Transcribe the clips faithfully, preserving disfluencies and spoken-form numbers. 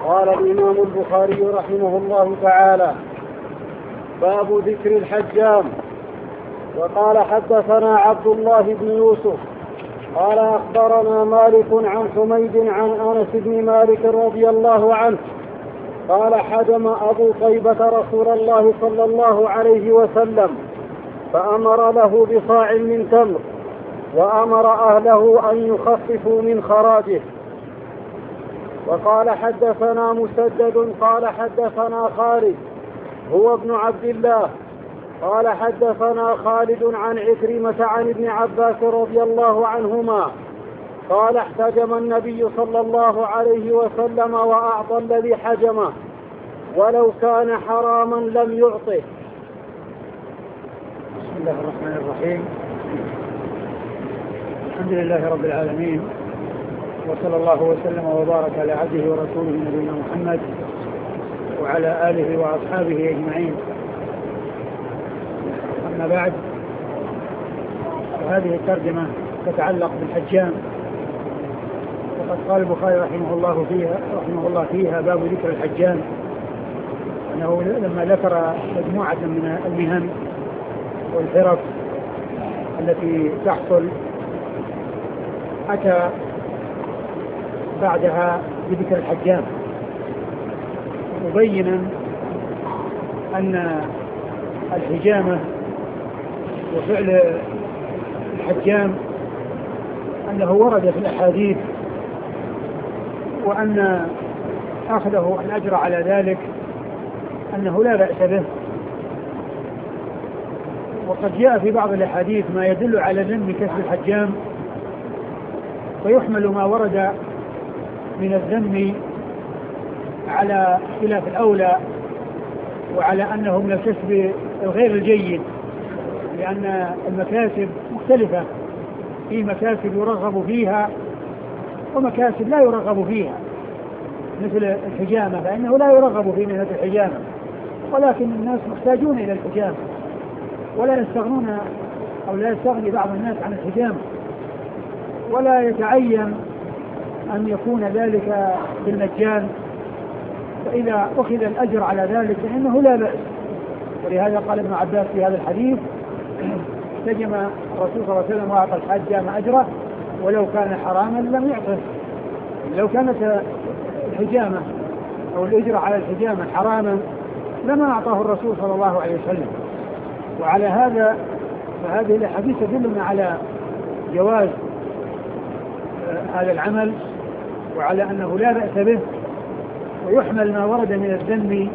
قال الإمام البخاري رحمه الله تعالى: باب ذكر الحجام. وقال حدثنا عبد الله بن يوسف قال أخبرنا مالك عن حميد عن أنس بن مالك رضي الله عنه قال: حجم أبو طيبة رسول الله صلى الله عليه وسلم فأمر له بصاع من تمر، وأمر أهله أن يخففوا من خراجه. وقال حدثنا مسدد قال حدثنا خالد هو ابن عبد الله قال حدثنا خالد عن عكرمة عن ابن عباس رضي الله عنهما قال: احتجم النبي صلى الله عليه وسلم وأعطى الذي حجمه ولو كان حراما لم يعطه. بسم الله الرحمن الرحيم. الحمد لله رب العالمين، وصلى الله وسلم وبارك على عبده ورسوله نبينا محمد وعلى آله وأصحابه أجمعين. أما بعد، فهذه الترجمة تتعلق بالحجام، وقد قال البخاري رحمه الله فيها رحمه الله فيها باب ذكر الحجام، أنه لما ذكر مجموعة من المهن والفرق التي تحصل أتى بعدها بذكر الحجام، مبينا أن الحجامة وفعل الحجام أنه ورد في الأحاديث، وأن أخذه الأجر على ذلك أنه لا بأس به. وقد جاء في بعض الأحاديث ما يدل على ذم كسب الحجام، فيحمل ما ورد من الذم على خلاف الأولى، وعلى أنه من الكسب الغير الجيد، لأن المكاسب مختلفة، في مكاسب يرغب فيها ومكاسب لا يرغب فيها، مثل الحجامة فإنه لا يرغب في مهنة الحجامة، ولكن الناس محتاجون إلى الحجامة ولا يستغنون أو لا يستغني بعض الناس عن الحجامة، ولا يتعين أن يكون ذلك بالمجان، فإذا أخذ الأجر على ذلك فإنه لا بأس. ولهذا قال ابن عباس في هذا الحديث: احتجم الرسول صلى الله عليه وسلم وأعطى الحجام أجره ولو كان حراما لم يعطه. لو كانت الحجامة أو الأجرة على الحجامة حراما لما أعطاه الرسول صلى الله عليه وسلم. وعلى هذا فهذه الحديث تدلنا على جواز هذا العمل، وعلى أنه لا بأس به، ويحمل ما ورد من الذم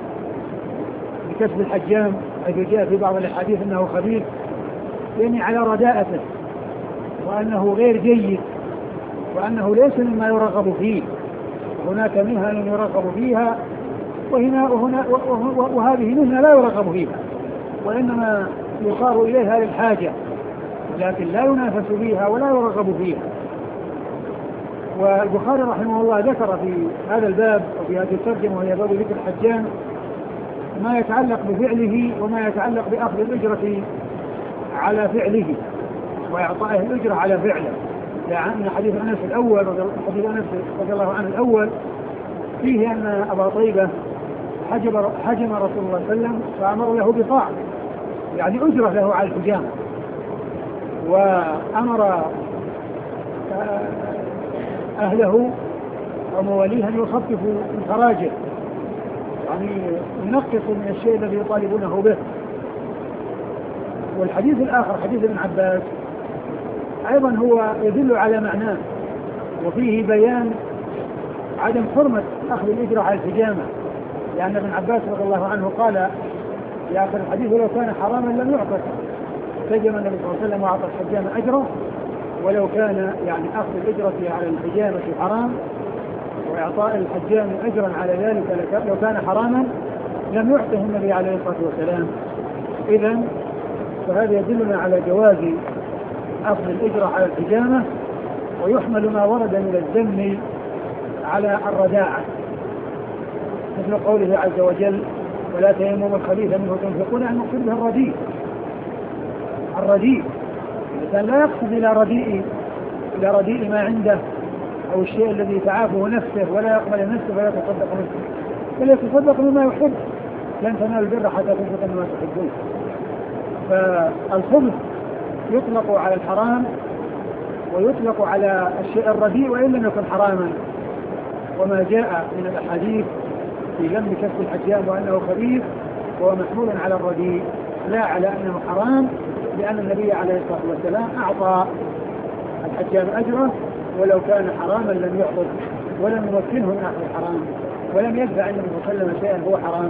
بكسب الحجام، حيث جاء في بعض الأحاديث أنه خبيث، يعني على رداءته، وأنه غير جيد، وأنه ليس مما يرغب فيه. هناك مهن يرغب فيها، وهنا وهنا وهذه مهنة لا يرغب فيها، وإنما يصار إليها للحاجة، لكن لا ينافس فيها ولا يرغب فيها. والبخاري رحمه الله ذكر في هذا الباب وفي هذه الترجمة وهي باب ذكر الحجام ما يتعلق بفعله وما يتعلق بأخذ الأجرة على فعله وإعطائه الأجرة على فعله. لأن حديث أنس الأول حديث أنس رضي الله عنه الأول فيه أن أبا طيبة حجم حجم رسول الله صلى الله عليه وسلم فأمر له بطاعة، يعني أجرة له على الحجامة، وأمر أهله ومواليه أن يخففوا من خراجه، يعني ينقصوا من الشيء الذي يطالبونه به. والحديث الآخر حديث ابن عباس أيضا هو يدل على معناه، وفيه بيان عدم حرمة أخذ الأجرة على الحجامة، لأن ابن عباس رضي الله عنه قال في آخر الحديث: ولو كان حراما لم يعطى. فجم النبي صلى الله عليه وسلم وأعطى الحجامة أجره، ولو كان يعني أخذ الأجرة على الحجامة حرام، وإعطاء الحجام أجرا على ذلك لو كان حراما لم يعطه النبي عليه الصلاة والسلام. إذن فهذا يدلنا على جواز أخذ الأجرة على الحجامة، ويحمل ما ورد من الذم على الرداعة، مثل قوله عز وجل: ولا تيمموا الخبيث منه تنفقون، أن نقصد به الرديء. الرديء الإنسان لا يقصد إلى رديء إلى رديء ما عنده أو الشيء الذي تعافه نفسه ولا يقبل نفسه ولا يتصدق نفسه، بل يتصدق مما يحب. لن تنالوا البر حتى تنفقوا مما تحبون. فالخبث يطلق على الحرام ويطلق على الشيء الرديء وإن لم يكن حراما، وما جاء من الأحاديث في ذم كسب الحجام وأنه خبيث وهو محمول على الرديء لا على أنه حرام، لأن النبي عليه الصلاة والسلام أعطى الحجام أجره ولو كان حراما لم يحضر ولم يمكنه من أخذ الحرام ولم يدفع النبي صلى الله عليه وسلم شيئا هو حرام.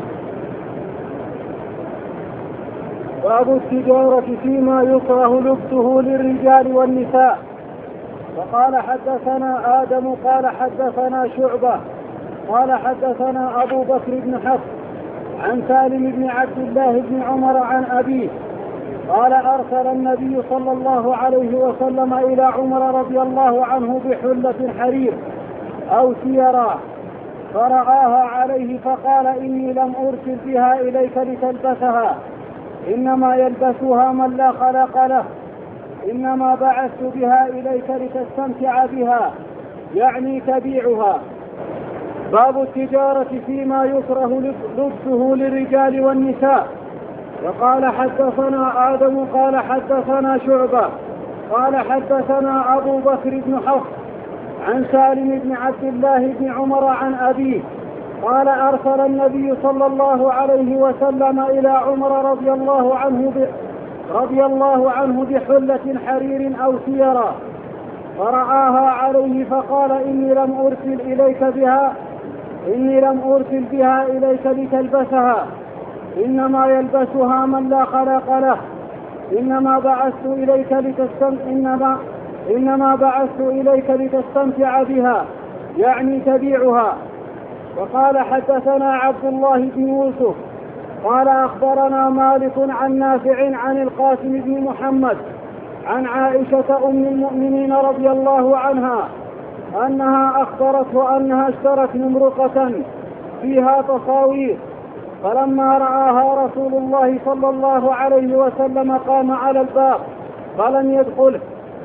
باب التجارة فيما يكره لبسه للرجال والنساء. وقال حدثنا آدم قال حدثنا شعبة قال حدثنا أبو بكر بن حفص عن سالم بن عبد الله بن عمر عن أبيه قال أرسل النبي صلى الله عليه وسلم إلى عمر رضي الله عنه بحلة حرير أو سيرا فرآها عليه فقال إني لم أرسل بها إليك لتلبسها، إنما يلبسها من لا خلق له، إنما بعثت بها إليك لتستمتع بها، يعني تبيعها. باب التجارة فيما يكره لبسه للرجال والنساء. وقال حدثنا آدم قال حدثنا شعبة قال حدثنا أبو بكر بن حفص عن سالم بن عبد الله بن عمر عن أبيه قال أرسل النبي صلى الله عليه وسلم إلى عمر رضي الله عنه ب... رضي الله عنه بحلة حرير أو سيرا فرآها عليه فقال إني لم أرسل إليك بها إني لم أرسل بها إليك لتلبسها، إنما يلبسها من لا خلق له، إنما بعثت إليك لتستم... إنما... إنما بعثت إليك لتستمتع بها، يعني تبيعها. وقال حدثنا عبد الله بن يوسف قال أخبرنا مالك عن نافع عن القاسم بن محمد عن عائشة أم المؤمنين رضي الله عنها أنها أخبرته أنها اشترت نمرقة فيها تصاوير، فلما رآها رسول الله صلى الله عليه وسلم قام على الباب فلم يدخله،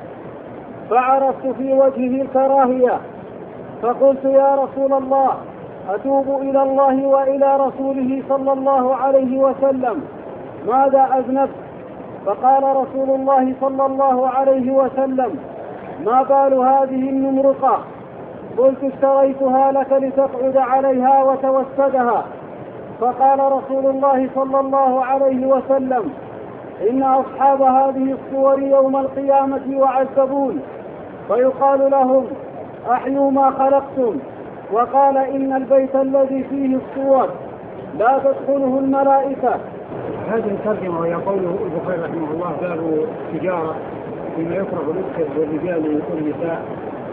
فعرفت في وجهه الكراهية، فقلت يا رسول الله أتوب إلى الله وإلى رسوله صلى الله عليه وسلم، ماذا أذنبت؟ فقال رسول الله صلى الله عليه وسلم ما بال هذه النمرقة؟ قلت اشتريتها لك لتقعد عليها وتوسدها. فقال رسول الله صلى الله عليه وسلم إن أصحاب هذه الصور يوم القيامة يعذبون فيقال لهم أحيوا ما خلقتم. وقال إن البيت الذي فيه الصور لا تدخله الملائكة. هذه الترجمة وهي قوله البخاري رحمه الله باب التجارة فيما يكره لبسه للرجال والنساء،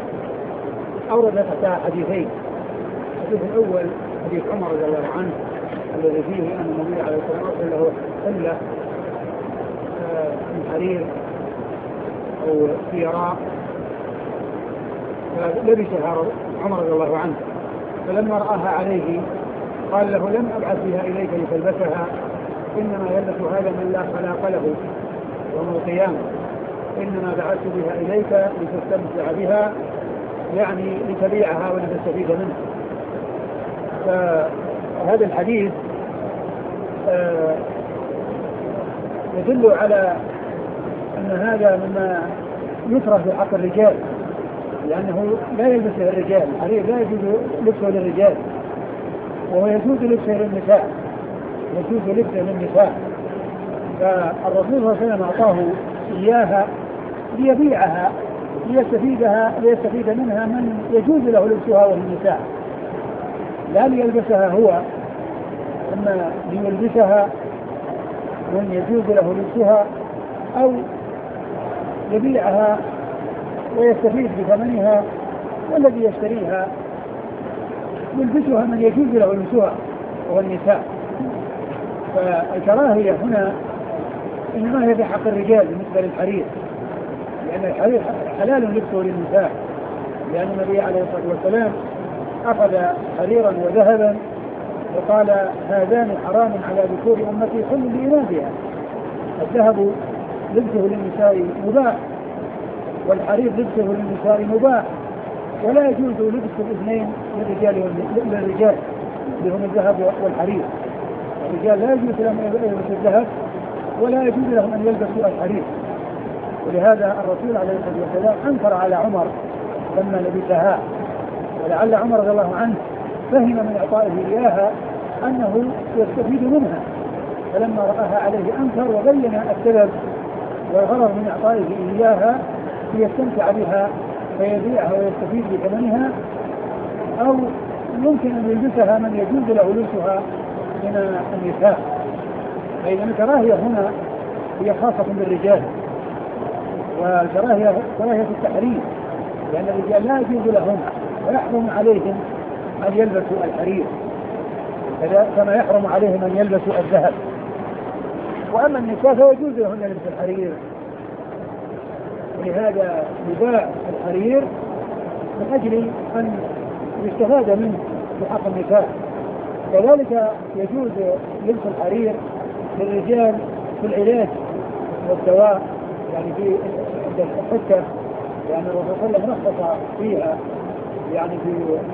أورد تحتها حديثين. الحديث الأول حديث عمر رضي الله عنه الذي فيه أن النبي عليه الصلاة والسلام له حلة من حرير أو سيراء فلبسها عمر رضي الله عنه، فلما رآها عليه قال له لم أبعث بها إليك لتلبسها، إنما يلبس هذا من لا خلاق له يوم القيامة، إنما بعثت بها إليك لتستمتع بها، يعني لتبيعها ولتستفيد منها. فهذا الحديث يدل على أن هذا مما يكره في حق الرجال، لأنه لا يلبسه الرجال، الحرير لا يجوز لبسه للرجال، وهو يجوز لبسه للنساء، يجوز لبسه للنساء. فالرسول صلى الله عليه وسلم أعطاه إياها ليبيعها ليستفيدها ليستفيد منها من يجوز له لبسها وهي النساء، لا ليلبسها هو، أما ليلبسها من يجوز له لبسها أو يبيعها ويستفيد بثمنها، والذي يشتريها يلبسها من يجوز له لبسها وهو النساء. فالكراهية هنا إنما هي في حق الرجال بالنسبة للحرير، لأن الحرير حلال لبسه للنساء، لأن النبي عليه الصلاة والسلام أخذ حريرا وذهبا وقال هذان حرام على ذكور أمتي كل لإناثها. الذهب لبسه للنساء مباح، والحرير لبسه للنساء مباح، ولا يجوز لبس الاثنين للرجال للرجال اللي هم الذهب والحرير. الرجال لا يجوز لهم ان يلبسوا الذهب ولا يجوز لهم ان يلبسوا الحرير. ولهذا الرسول عليه الصلاه والسلام انكر على عمر لما لبسها، ولعل عمر رضي الله عنه فهم من اعطائه اياها انه يستفيد منها، فلما راها عليه انكر وبين السبب والغرض من اعطائه اياها ليستمتع بها فيبيعها ويستفيد بثمنها، او يمكن ان يلبسها من يجوز له لبسها من النساء. فاذا الكراهيه هنا هي خاصه بالرجال، والكراهيه كراهيه التحريم، لان الرجال لا يجوز لهم ويحرم عليهم ان يلبسوا الحرير كما يحرم عليهم ان يلبسوا الذهب. واما النساء فيجوز لهن لبس الحرير، ولهذا يباع الحرير من اجل ان يستفاد منه بحق النساء. كذلك يجوز لبس الحرير للرجال في العلاج والدواء، يعني في الحكة، يعني الرسول صلى الله عليه وسلم رخص فيها، يعني في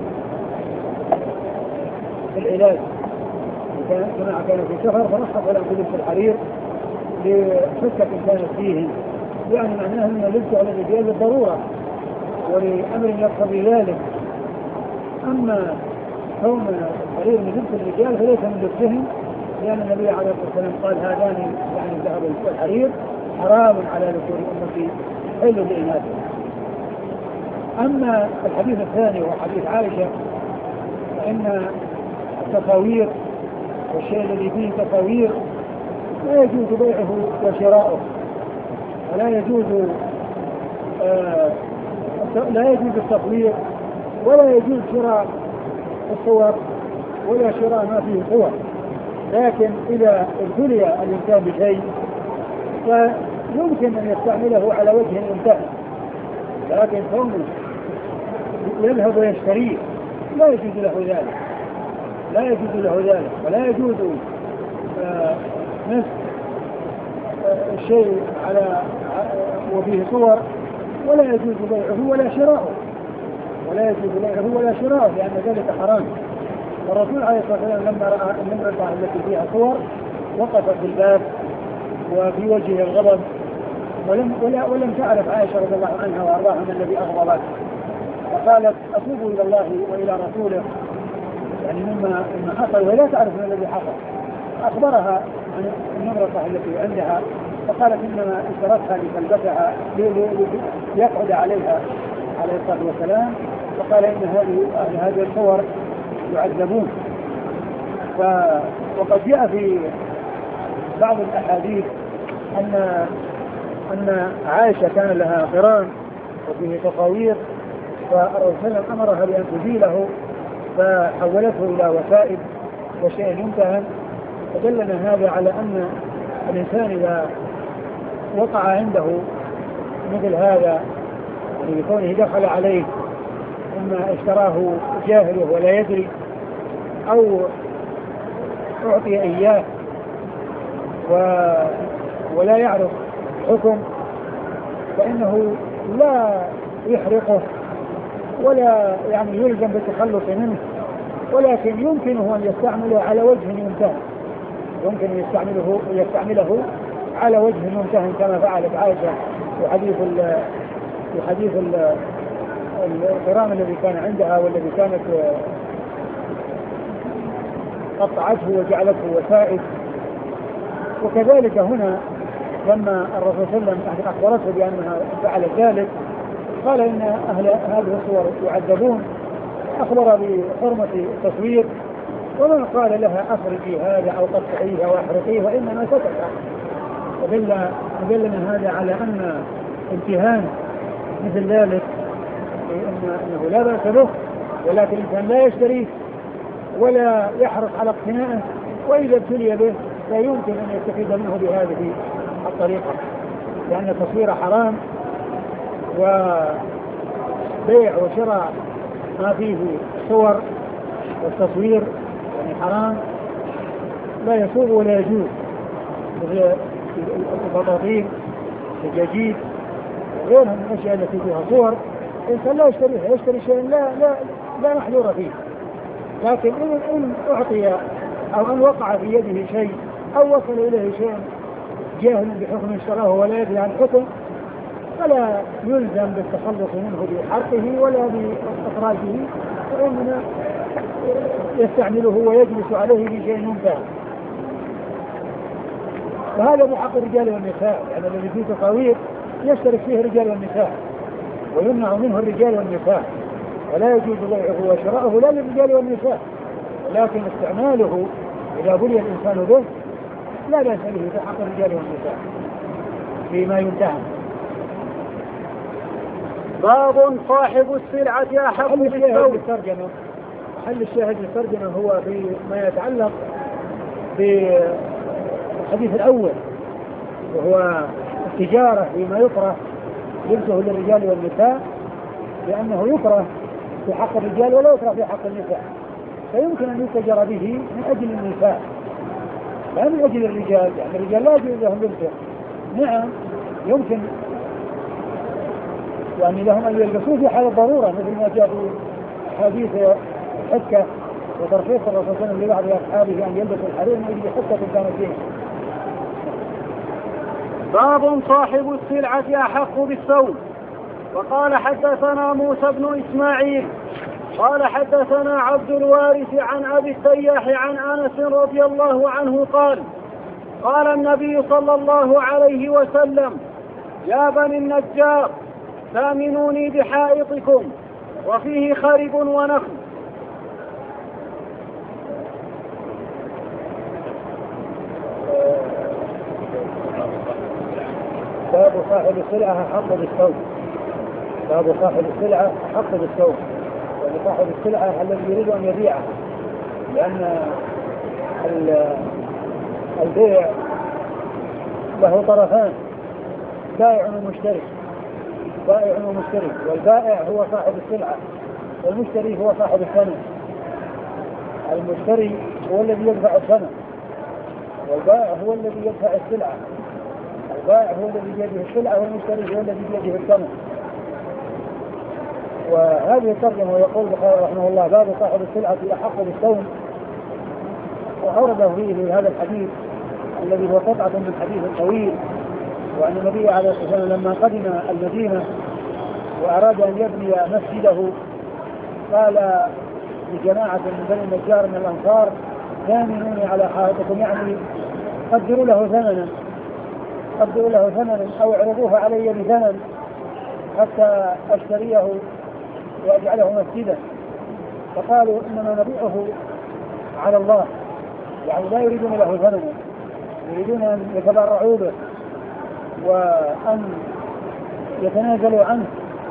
في العلاج كما كان في سفر فرخص لهم في لبس الحرير لحكة كانت فيهم، يعني معناه ان لبسه على الرجال بالضرورة ولأمر يقتضي ذلك. اما كون الحرير من لبس الرجال فليس من لبسهم، لأن النبي عليه الصلاة والسلام قال هذان يعني الذهب والحرير حرام على ذكور أمتي حل لإناثهم. أما الحديث الثاني وهو حديث عائشة، فإن التصاوير والشيء الذي فيه تصاوير لا يجوز بيعه وشراؤه، ولا يجوز آه لا يجوز التصوير ولا يجوز شراء الصور ولا شراء ما فيه صور. لكن إذا ابتلي الإنسان بشيء فيمكن أن يستعمله على وجه ممتاز، لكن كونه يذهب ويشتريه لا يجوز له ذلك، لا يجوز له ذلك ولا يجوز آه نفس آه الشيء على وفيه صور، ولا يجوز بيعه ولا شراؤه ولا يجوز بيعه ولا شراؤه لأن ذلك حرام. والرسول عليه الصلاة والسلام لما رأى المرأة التي فيها صور وقف في الباب وفي وجهه الغضب، ولم ولا ولم تعرف عائشة رضي الله عنها وأرضاها من الذي أغضبت، فقالت أتوب إلى الله وإلى رسوله، يعني مما مما حصل ولا تعرف من الذي حصل. أخبرها عن المرأة التي عندها فقالت إنما اشترتها لتلبسها ليقعد عليها عليه الصلاة والسلام، فقال إن هذه هذه الصور يعذبون. ف... وقد جاء في بعض الأحاديث أن أن عائشة كان لها قران وفيه تصاوير، فالرسول صلى الله عليه وسلم أمرها بأن تزيله فحولته إلى وسائد وشيء يمتهن. فدلنا هذا على أن الإنسان إذا وقع عنده مثل هذا يعني بكونه دخل عليه إما اشتراه جاهله ولا يدري أو أعطي إياه و... ولا يعرف حكم، فإنه لا يحرقه ولا يعني يلزم بالتخلص منه، ولكن يمكنه أن يستعمله على وجه ممتهن، يمكن أن يستعمله يستعمله على وجه ممتهن كما فعلت عائشة في حديث ال في حديث القران الذي كان عندها والذي كانت قطعته وجعلته وسائد. وكذلك هنا لما الرسول صلى الله عليه وسلم أخبرته بأنها فعلت ذلك قال إن أهل هذه الصور يعذبون، أخبر بحرمة التصوير وما قال لها أخرجي هذا أو قطعيه أو أحرقيه، وإنما سكت. ودلنا هذا على أن امتهان مثل ذلك إنه لا بأس به، ولكن الإنسان لا يشتريه ولا يحرص على اقتنائه، وإذا ابتلي به لا يمكن أن يستفيد منه بهذه الطريقة، لأن التصوير حرام، وبيع وشراء ما فيه صور والتصوير يعني حرام لا يسوغ ولا يجوز، مثل البطاطين الدجاجيل وغيرها من الأشياء التي فيها صور الإنسان لا يشتريها، يشتري شيء لا لا لا محذور فيه. لكن إن إن أعطي أو أن وقع في يده شيء أو وصل إليه شيء جاهل بحكم اشتراه ولا يدري عن حكم فلا يلزم بالتخلص منه بحرقه ولا بإخراجه، وإنما يستعمله ويجلس عليه بشيء منتهى. وهذا بحق الرجال والنساء، يعني الذي فيه تصاوير يشترك فيه الرجال والنساء ويمنع منه الرجال والنساء، ولا يجوز بيعه وشراؤه لا للرجال والنساء، ولكن استعماله إذا بلي الإنسان به لا بأس به بحق الرجال والنساء فيما ينتهى. باب صاحب السلعة أحق بالثوب. محل الشاهد للترجمة هو فيما يتعلق بالحديث الأول، وهو التجارة فيما يكره لبسه للرجال والنساء، لأنه يكره في حق الرجال ولا يكره في حق النساء، فيمكن أن يتجر به من أجل النساء لا من أجل الرجال، يعني الرجال لا يجوز لهم لبسه. نعم يمكن يعني لهم أن يلبسوه في حال الضرورة، مثل ما جاء في حديث حكة وترخيص الرسول صلى الله عليه وسلم لبعض أصحابه أن يلبسوا الحرير من أجل حكة كانت فيه. باب صاحب السلعة أحق بالثوب. وقال حدثنا موسى بن إسماعيل قال حدثنا عبد الوارث عن أبي التياح عن أنس رضي الله عنه قال قال النبي صلى الله عليه وسلم يا بني النجار ثامنوني بحائطكم وفيه خرب ونخل. باب صاحب السلعة حق بالثوب. باب صاحب السلعة حق بالثوب، يعني صاحب السلعة الذي يريد أن يبيعه، لأن البيع له طرفان، بائع ومشتري. بائع ومشتري، والبائع هو صاحب السلعة والمشتري هو صاحب الثمن. المشتري هو الذي يدفع الثمن، والبائع هو الذي يدفع السلعة. البائع هو الذي بيده السلعة والمشتري هو الذي بيده الثمن. وهذه الترجمة يقول البخاري رحمه الله باب صاحب السلعة أحق بالثوم، وأورده فيه هذا الحديث الذي هو قطعة من حديث طويل، وأن النبي عليه الصلاة والسلام لما قدم المدينة وأراد أن يبني مسجده قال لجماعة من بني النجار من الأنصار ثامنوني على حائطكم، يعني قدروا له ثمنا قدروا له ثمنا أو اعرضوه علي بثمن حتى أشتريه وأجعله مسجدا. فقالوا إنما نبيعه على الله، يعني لا يريدون له ثمنا، يريدون أن يتبرعوا به وأن يتنازلوا عنه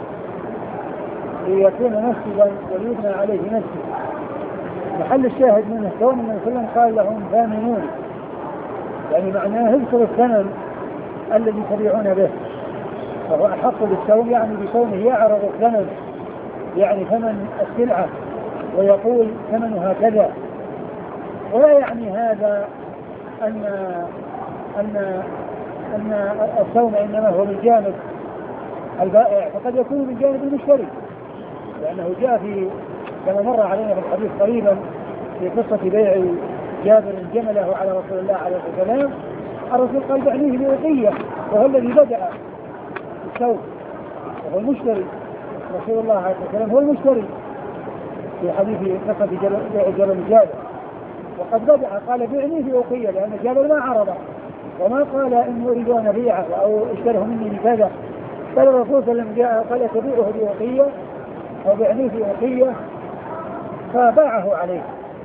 ليكون مسجدا ويبنى عليه مسجد. محل الشاهد منه كون من وسلم قال لهم ثامنون، يعني معناه اذكروا الثمن الذي تبيعون به، فهو أحق بالثوم، يعني بكونه يعرض الثمن، يعني ثمن السلعة ويقول ثمنها كذا، ولا يعني هذا أن أن أن الثوم إنما هو من جانب البائع، فقد يكون من جانب المشتري، لأنه جاء في كما مر علينا في الحديث قريبا في قصة بيع جابر جمله على رسول الله عليه الصلاة والسلام. الرسول قال بعنيه بوقية، وهو الذي بدأ الثوم وهو المشتري. رسول الله عليه الصلاة والسلام هو المشتري في حديث قصة بيع جابر جابر، وقد بدأ قال بعنيه بوقية، لأن جابر ما عرضه وما قال إنه أريد أن أبيعه أو اشتره مني بكذا، قال الرسول صلى الله عليه وسلم جاء قال تبيعه بوقية أو بعنيه بوقية، فباعه عليه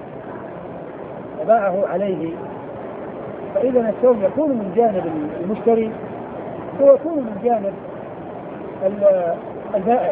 فباعه عليه فإذا الثوم يكون من جانب المشتري ويكون من جانب البائع.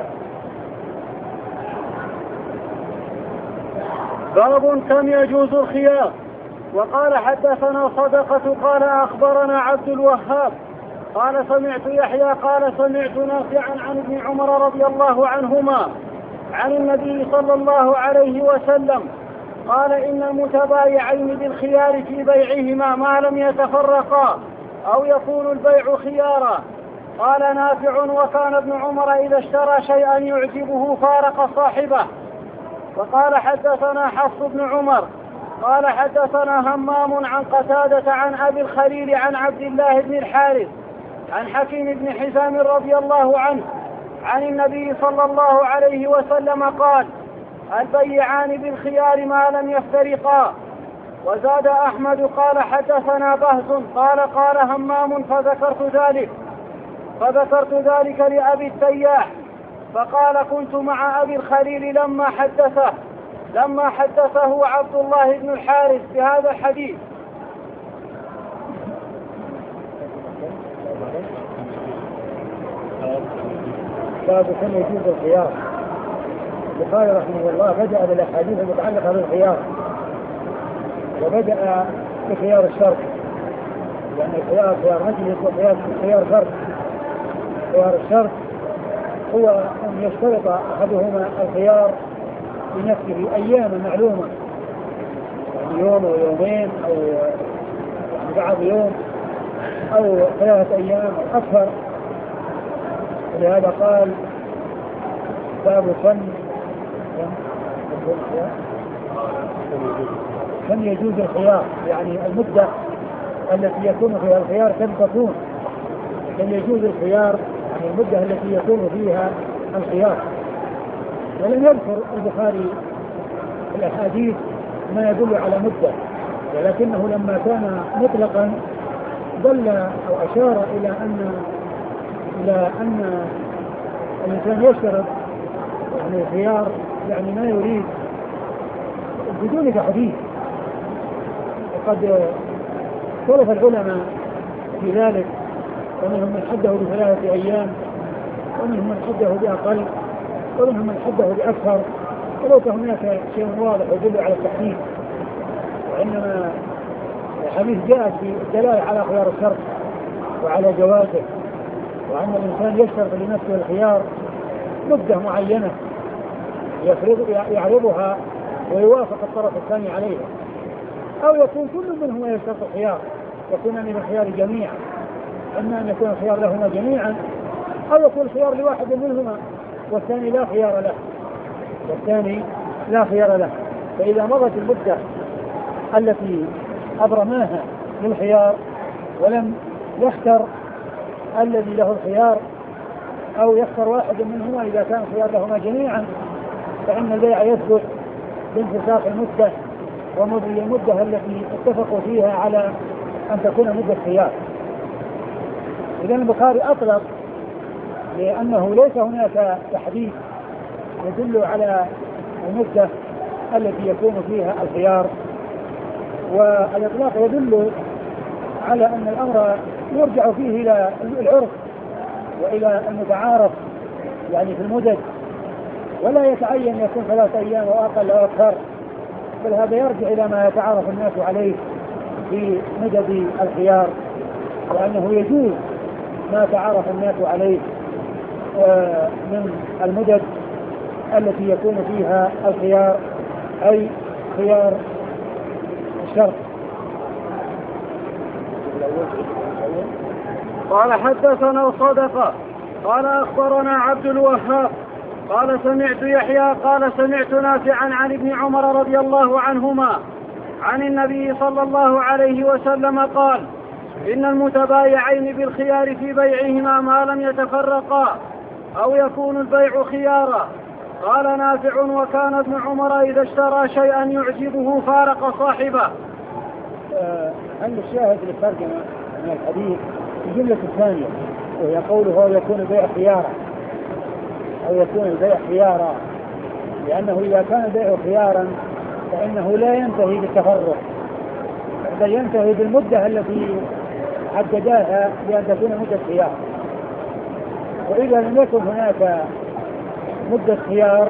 باب كم يجوز الخيار. وقال حدثنا صدقة قال أخبرنا عبد الوهاب قال سمعت يحيى قال سمعت نافعا عن ابن عمر رضي الله عنهما عن النبي صلى الله عليه وسلم قال إن المتبايعين بالخيار في بيعهما ما لم يتفرقا أو يكون البيع خيارا قال نافع: وكان ابن عمر إذا اشترى شيئا يعجبه فارق صاحبه. وقال حدثنا حفص بن عمر قال حدثنا همام عن قتادة عن أبي الخليل عن عبد الله بن الحارث عن حكيم بن حزام رضي الله عنه عن النبي صلى الله عليه وسلم قال: البيعان بالخيار ما لم يفترقا. وزاد أحمد قال حدثنا بهز قال قال همام فذكرت ذلك فذكرت ذلك لأبي التياح فقال: كنت مع أبي الخليل لما حدثه لما حدثه عبد الله بن الحارث بهذا الحديث. باب كم يجوز الخيار. البخاري رحمه الله بدأ بالاحاديث المتعلقة بالخيار، وبدأ بخيار الشرط، لأن الخيار خيار مجلس وخيار خيار شرط. خيار الشرط هو أن يشترط أحدهما الخيار بنفسه أياما معلومة، يعني يوم أو يومين أو يعني بعض يوم أو ثلاثة أيام أو أكثر. ولهذا قال: باب كم كم يجوز الخيار، يعني المدة التي يكون فيها الخيار كم تكون، كم يجوز الخيار يعني المدة التي يكون فيها الخيار. ولم يذكر البخاري في الأحاديث ما يدل على مدة، ولكنه لما كان مطلقا دل أو أشار إلى أن إلى أن الإنسان يشترط يعني الخيار يعني ما يريد بدون تحديد. وقد اختلف العلماء في ذلك، ومنهم من حده بثلاثة أيام، ومنهم من حده بأقل، ومنهم من حده بأكثر، وليس هناك شيء واضح يدل على التحديد. وإنما الحديث جاءت في الدلالة على خيار الشرط وعلى جوازه، وأن الإنسان يشترط لنفسه الخيار مدة معينة يعرضها ويوافق الطرف الثاني عليها، أو يكون كل منهما يشترط الخيار، يكون من الخيار جميعا، إما أن يكون الخيار لهما جميعا، أو يكون الخيار لواحد منهما والثاني لا خيار له والثاني لا خيار له. فإذا مضت المدة التي أبرماها للخيار ولم يختر الذي له الخيار أو يختر واحد منهما إذا كان الخيار لهما جميعا، فإن البيع يثبت بانفساخ المدة ومضي المدة التي اتفقوا فيها على أن تكون مدة خيار. إذن البخاري أطلق لأنه ليس هناك تحديد يدل على المدة التي يكون فيها الخيار، والإطلاق يدل على أن الأمر يرجع فيه إلى العرف وإلى المتعارف يعني في المدد، ولا يتعين يكون ثلاثة أيام وأقل أو أكثر، بل هذا يرجع إلى ما يتعارف الناس عليه في مدد الخيار، وأنه يجوز ما تعارف الناس عليه من المدد التي يكون فيها الخيار، أي خيار الشرط. قال حدثنا صدقة قال أخبرنا عبد الوهاب قال سمعت يحيى قال سمعت نافعا عن ابن عمر رضي الله عنهما عن النبي صلى الله عليه وسلم قال: إن المتبايعين بالخيار في بيعهما ما لم يتفرقا أو يكون البيع خيارا. قال نافع: وكان ابن عمر إذا اشترى شيئا يعجبه فارق صاحبه. عند الشاهد للترجمة من الحديث الجملة الثانية، وهي قوله أو يكون البيع خيارا أو يكون البيع خيارا، لأنه إذا كان البيع خيارا فإنه لا ينتهي بالتفرق، بل ينتهي بالمدة التي حدداها بأن تكون مدة خيار. وإذا لم يكن هناك مدة خيار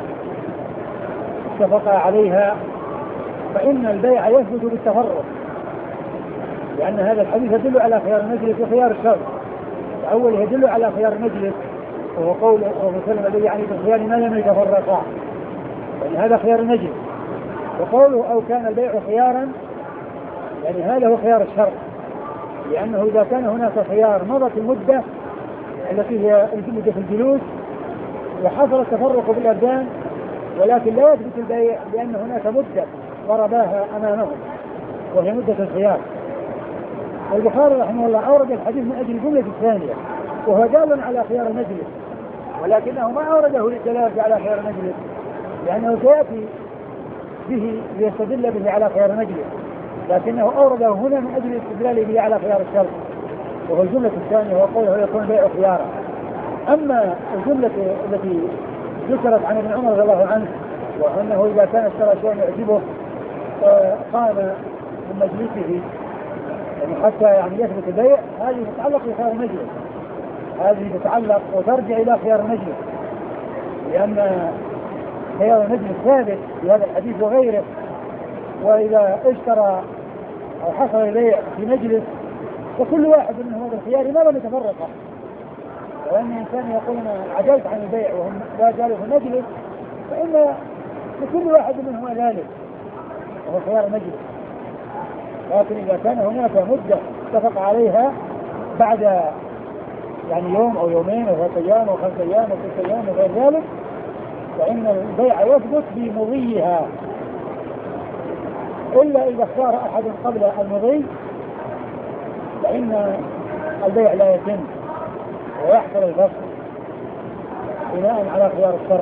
اتفق عليها فإن البيع يثبت بالتفرق، لأن هذا الحديث يدل على خيار المجلس وخيار الشرط. الأول يدل على خيار المجلس وهو قول ومسلم الذي يعني بالخيار ما لم يتفرقا، يعني هذا خيار المجلس. وقوله أو كان البيع خيارا يعني هذا هو خيار الشرط، لأنه إذا كان هناك خيار مضت المدة التي هي الجلد في الجلوس، وحصل التفرق بالأبدان، ولكن لا يثبت البيع لأن هناك مدة ضرباها أمامهم وهي مدة الخيار. البخاري رحمه الله أورد الحديث من أجل الجملة الثانية وهو دال على خيار المجلس، ولكنه ما أورده للدلالة على خيار المجلس لأنه سيأتي به ليستدل به على خيار المجلس، لكنه أورده هنا من أجل الاستدلال به على خيار الشرط، وهو الجملة الثانية وقوله يكون بيع خيارا. أما الجملة التي ذكرت عن ابن عمر رضي الله عنه وأنه إذا كان اشترى شيئا يعجبه قام من مجلسه يعني حتى يعني يثبت البيع، هذه تتعلق بخيار المجلس، هذه تتعلق وترجع إلى خيار المجلس، لأن خيار المجلس ثابت في هذا الحديث وغيره. وإذا اشترى أو حصل البيع في مجلس وكل واحد من هذا الخيار ما لم يتفرقه، وأن الإنسان يقول أنا عجلت عن البيع وهم لا جالوا في المجلس، فإن لكل واحد منهما ذلك وهو خيار المجلس. لكن إذا كان هناك مدة اتفق عليها بعد يعني يوم أو يومين أو ثلاثة أيام أو خمسة أيام أو ستة أيام وغير ذلك، فإن البيع يثبت بمضيها، إلا إذا اختار أحد قبل المضي فإن البيع لا يتم ويحصل الفصل بناء على خيار الشرط.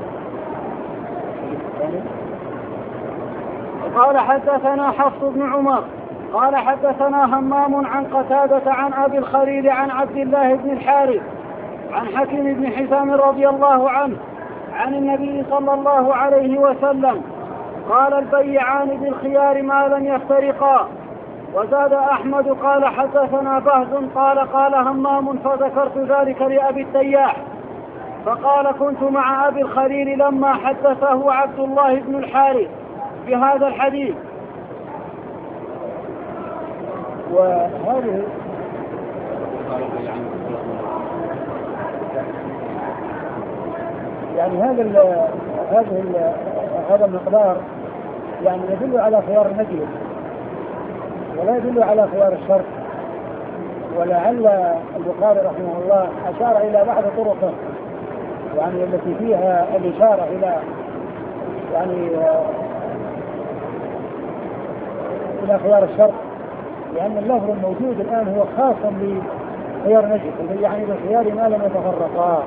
قال حدثنا حفص بن عمر قال حدثنا همام عن قتادة عن أبي الخليل عن عبد الله بن الحارث عن حكيم بن حزام رضي الله عنه عن النبي صلى الله عليه وسلم قال البيعان بالخيار ما لم يفترقا. وزاد أحمد قال حدثنا بهز قال قال همام فذكرت ذلك لأبي التياح فقال كنت مع أبي الخليل لما حدثه عبد الله بن الحارث بهذا الحديث. وهذه يعني هذا ال هذا ال هذا المقدار يعني يدل على خيار المجلس ولا يدل على خيار الشرط. ولعل البخاري رحمه الله أشار إلى بعض طرقه يعني التي فيها الإشارة إلى يعني إلى خيار الشرط، لأن اللفظ الموجود الآن هو خاص بخيار المجلس يعني بالخيار ما لم يتفرقا.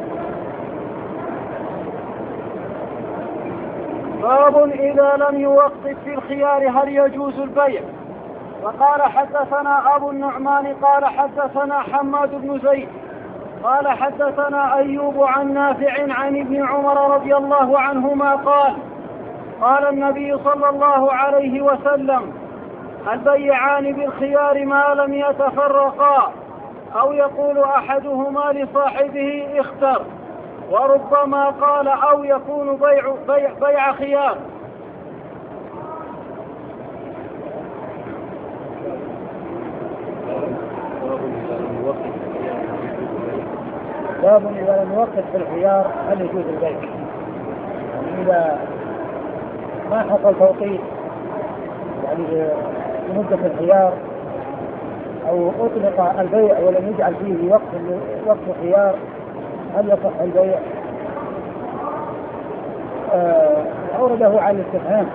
باب إذا لم يوقف في الخيار هل يجوز البيع. وقال حدثنا أبو النعمان قال حدثنا حماد بن زيد قال حدثنا أيوب عن نافع عن ابن عمر رضي الله عنهما قال قال النبي صلى الله عليه وسلم البيعان بالخيار ما لم يتفرقا أو يقول أحدهما لصاحبه اختر، وربما قال أو يكون بيع, بيع, بيع خيار. باب إذا لم يوقف في الخيار هل يجوز البيع. يعني إذا ما حصل توقيت يعني لمدة الخيار أو أطلق البيع ولم يجعل فيه وقت وقت الخيار هل يصح البيع؟ آه أورده على الاستفهام،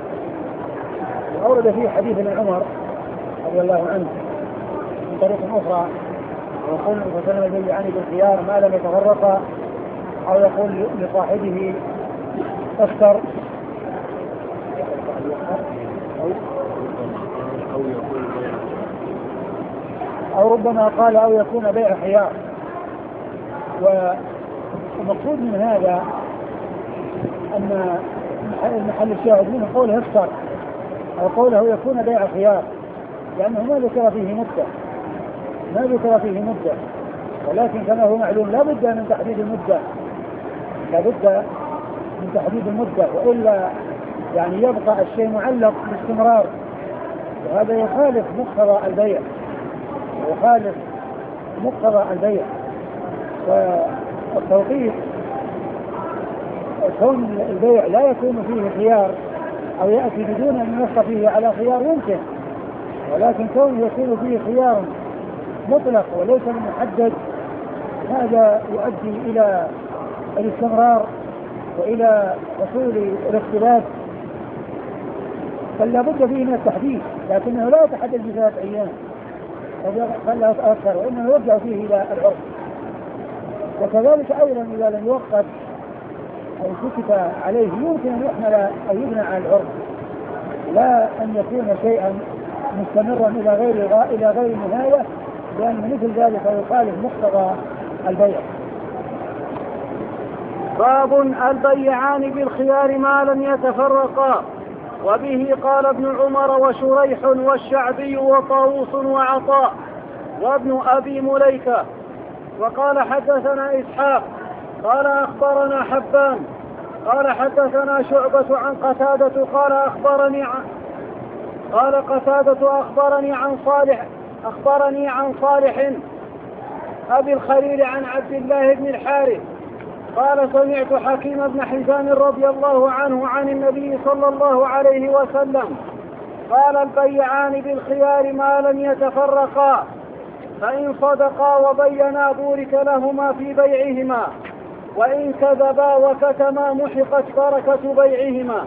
وأورد فيه حديث ابن عمر رضي الله عنه من طريق أخرى ويقول فسلم البيعان بالخيار ما لم يتفرقا أو يقول لصاحبه اختر أو ربما قال أو يكون بيع خيار. والمقصود من هذا أن المحل الشاهد منه قوله اختر أو قوله يكون بيع خيار، لأنه ما ذكر فيه مدة ما ذكر فيه مدة ولكن كما هو معلوم لا بد من تحديد المدة لا بد من تحديد المدة وإلا يعني يبقى الشيء معلق باستمرار، وهذا يخالف مقتضى البيع يخالف مقتضى البيع. والتوقيت كون البيع لا يكون فيه خيار أو يأتي بدون أن ينص فيه على خيار يمكن، ولكن كون يكون فيه خيار مطلق وليس محدد هذا يؤدي إلى الاستمرار وإلى حصول الاختلاف، فلا بد فيه من التحديد، لكنه لا يتحدد بثلاث أيام بل لا أكثر، وإنه يرجع فيه إلى العرف. وكذلك أيضا إذا لم يوقف أو كتب عليه يمكن أن يحمل أو يبنى على العرف، لا أن يكون شيئا مستمرا إلى غير إلى غير نهاية، لأن مثل ذلك يخالف مقتضى البيع. باب البيعان بالخيار ما لم يتفرقا. وبه قال ابن عمر وشريح والشعبي وطاووس وعطاء وابن أبي مليكة. وقال حدثنا إسحاق قال أخبرنا حبان قال حدثنا شعبة عن قتادة قال أخبرني عن قال قتادة أخبرني عن صالح أخبرني عن صالح أبي الخليل عن عبد الله بن الحارث قال سمعت حكيم بن حزام رضي الله عنه عن النبي صلى الله عليه وسلم قال البيعان بالخيار ما لم يتفرقا، فإن صدقا وبينا بورك لهما في بيعهما، وإن كذبا وكتما محقت بركة بيعهما.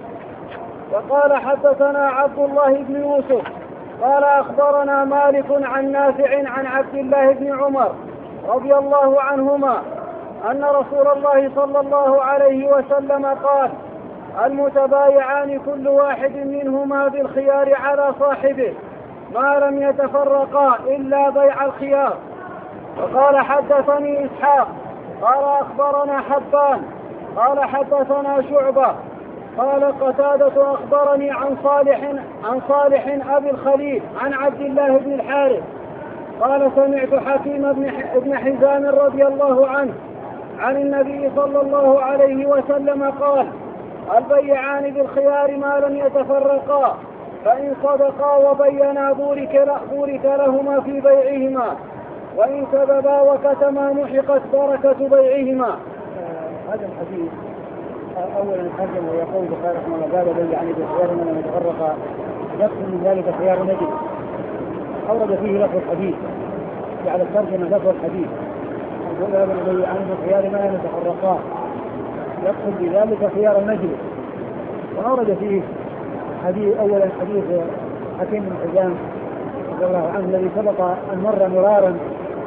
وقال حدثنا عبد الله بن يوسف قال أخبرنا مالك عن نافع عن عبد الله بن عمر رضي الله عنهما أن رسول الله صلى الله عليه وسلم قال المتبايعان كل واحد منهما بالخيار على صاحبه ما لم يتفرقا إلا بيع الخيار. وقال حدثني إسحاق قال أخبرنا حبان قال حدثنا شعبة قال قتادة أخبرني عن صالح عن صالح أبي الخليل عن عبد الله بن الحارث قال سمعت حكيم بن حزام رضي الله عنه عن النبي صلى الله عليه وسلم قال البيعان بالخيار ما لم يتفرقا، فإن صدقا وبينا بورك, بورك لهما في بيعهما، وإن كذبا وكتما محقت بركة بيعهما. آه هذا الحديث آه أولا الحكم ويقول بخير رحمه الله قال البيعان بالخيار ما لم يتفرقا، يقصد من ذلك خيار نجد، أورد فيه لفظ الحديث على الترجمة لفظ الحديث يقول هذا البيعان بالخيار ما لم يتفرقا، يقصد بذلك خيار المجلس. وأورد فيه حديث أولا حديث حكيم بن حزام رضي الله عنه الذي سبق أن مر مرارا،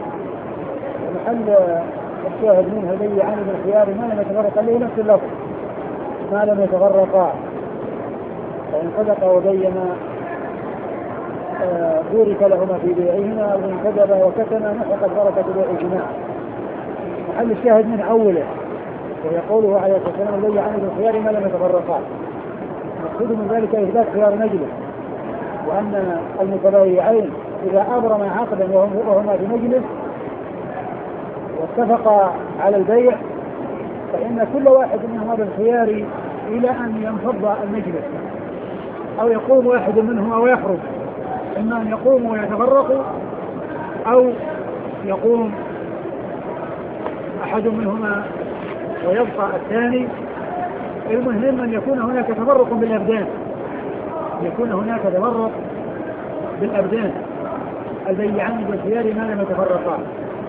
ومحل الشاهد منه البيعان بالخيار ما لم يتفرقا له نفس اللفظ ما لم يتفرقا، فإن صدق وبينا بورك لهما في بيعهما، وإن كذب وكتم محقت بركة بيعهما. محل الشاهد من أوله ويقوله عليه الصلاة والسلام البيعان بالخيار ما لم يتفرقا، مقصود من ذلك إثبات خيار مجلس، وأن المتبايعين إذا أبرما عقدا وهما في مجلس واتفقا على البيع فإن كل واحد منهما بالخيار إلى أن ينفض المجلس أو يقوم واحد منهما أو يخرج، إما أن يقوم ويتفرقوا أو يقوم أحد منهما ويبقى الثاني. المهم أن يكون هناك تفرق بالأبدان، يكون هناك تفرق بالأبدان. البيعان بالخيار ما لم يتفرقا،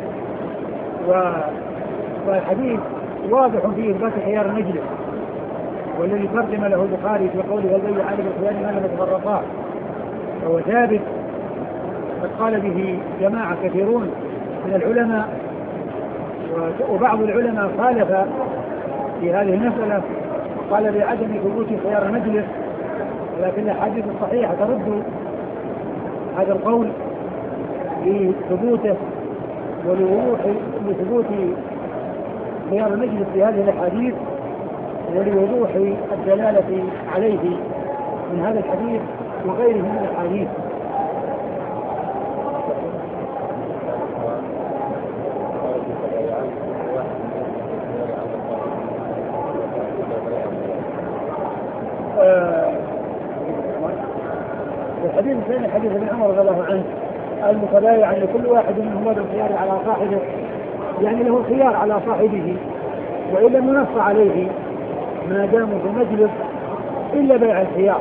والحديث واضح فيه إثبات خيار المجلس، والذي ترجم له البخاري في قوله البيعان بالخيار ما لم يتفرقا فهو ثابت، قد قال به جماعة كثيرون من العلماء، وبعض العلماء خالف في هذه المسألة قال بعدم ثبوت خيار المجلس، ولكن الأحاديث الصحيحة ترد هذا القول لثبوته ولوضوح لثبوت خيار المجلس في هذه الأحاديث ولوضوح الدلالة عليه من هذا الحديث وغيره من الأحاديث. الحديث الثاني حديث ابن عمر رضي الله عنه المتبايع أن كل واحد منهما بالخيار على صاحبه، يعني له خيار على صاحبه وإن لم ينص عليه ما داموا في المجلس إلا بيع الخيار،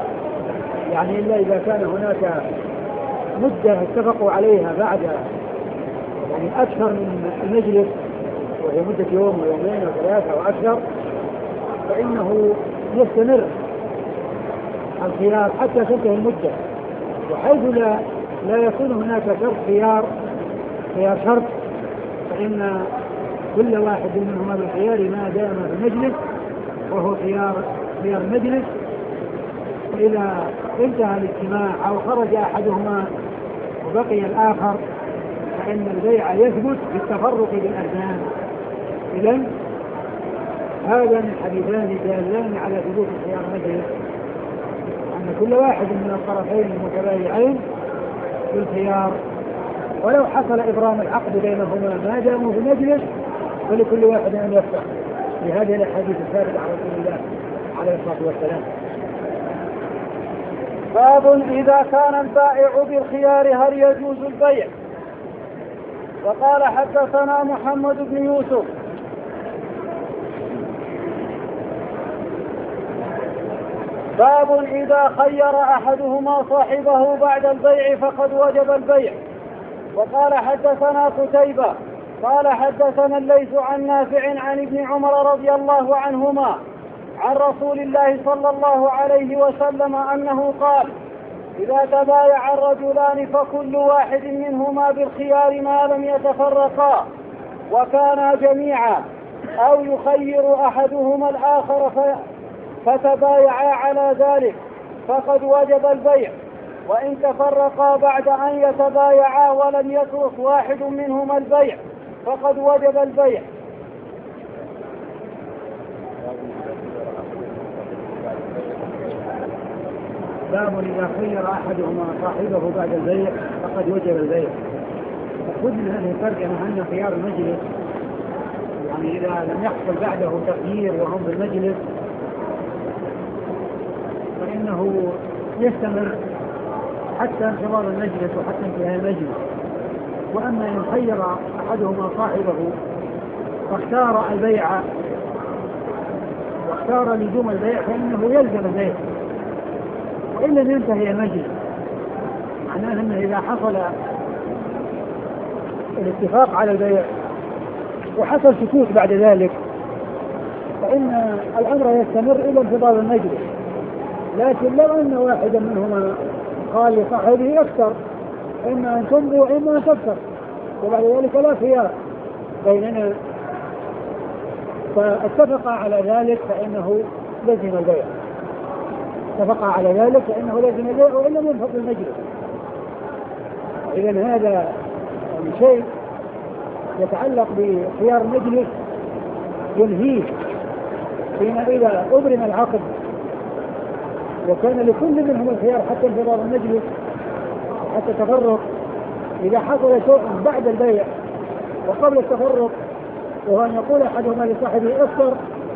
يعني إلا إذا كان هناك مدة اتفقوا عليها بعد يعني أكثر من المجلس وهي مدة يوم ويومين وثلاثة أو أكثر، فإنه يستمر الخيار حتى تنتهي المدة، وحيث لا لا يكون هناك شرط خيار خيار شرط، فإن كل واحد منهما بالخيار ما دام في المجلس، وهو خيار خيار المجلس. إذا انتهى الاجتماع أو خرج أحدهما وبقي الآخر فإن البيع يثبت بالتفرق بالأذان. إذن هذا من حديثان دالان على ثبوت خيار المجلس، أن كل واحد من الطرفين المتبايعين بالخيار، ولو حصل إبرام العقد بينهما ما داموا في المجلس فلكل واحد أن يفتح، لهذه الأحاديث الثابتة عن رسول الله عليه الصلاة والسلام. باب إذا كان البائع بالخيار هل يجوز البيع؟ وقال حدثنا محمد بن يوسف باب إذا خير أحدهما صاحبه بعد البيع فقد وجب البيع. وقال حدثنا قتيبة قال حدثنا الليث عن نافع عن ابن عمر رضي الله عنهما عن رسول الله صلى الله عليه وسلم أنه قال: إذا تبايع الرجلان فكل واحد منهما بالخيار ما لم يتفرقا وكانا جميعا، أو يخير أحدهما الآخر فتبايعا على ذلك فقد وجب البيع، وإن تفرقا بعد أن يتبايعا ولم يترك واحد منهما البيع فقد وجب البيع. باب إذا خير أحدهما صاحبه بعد البيع فقد وجب البيع. خذ من هذه الترجمة أن خيار المجلس يعني إذا لم يحصل بعده تغيير وهم بالمجلس فإنه يستمر حتى انقضاء المجلس وحتى انتهاء المجلس. وأما إن خير أحدهما صاحبه فاختار البيع واختار لزوم البيع فإنه يلزم البيع وإن لم ينتهي المجلس. معناه أنه إذا حصل الاتفاق على البيع وحصل سكوت بعد ذلك فإن الأمر يستمر إلى انقضاء المجلس، لكن لو أن واحدا منهما قال لصاحبه أكثر إما أن تمضي وإما أن تكثر وبعد ذلك لا خيار بيننا، فاتفق على ذلك فإنه لزم البيع اتفق على ذلك فإنه لازم البيع وإن لم ينفق المجلس. إذن هذا شيء يتعلق بخيار المجلس ينهيه فيما إذا أبرم العقد وكان لكل منهم الخيار حتى انتظار المجلس حتى التفرق. إذا حصل شيء بعد البيع وقبل التفرق وهو أن يقول أحدهما لصاحبه أكثر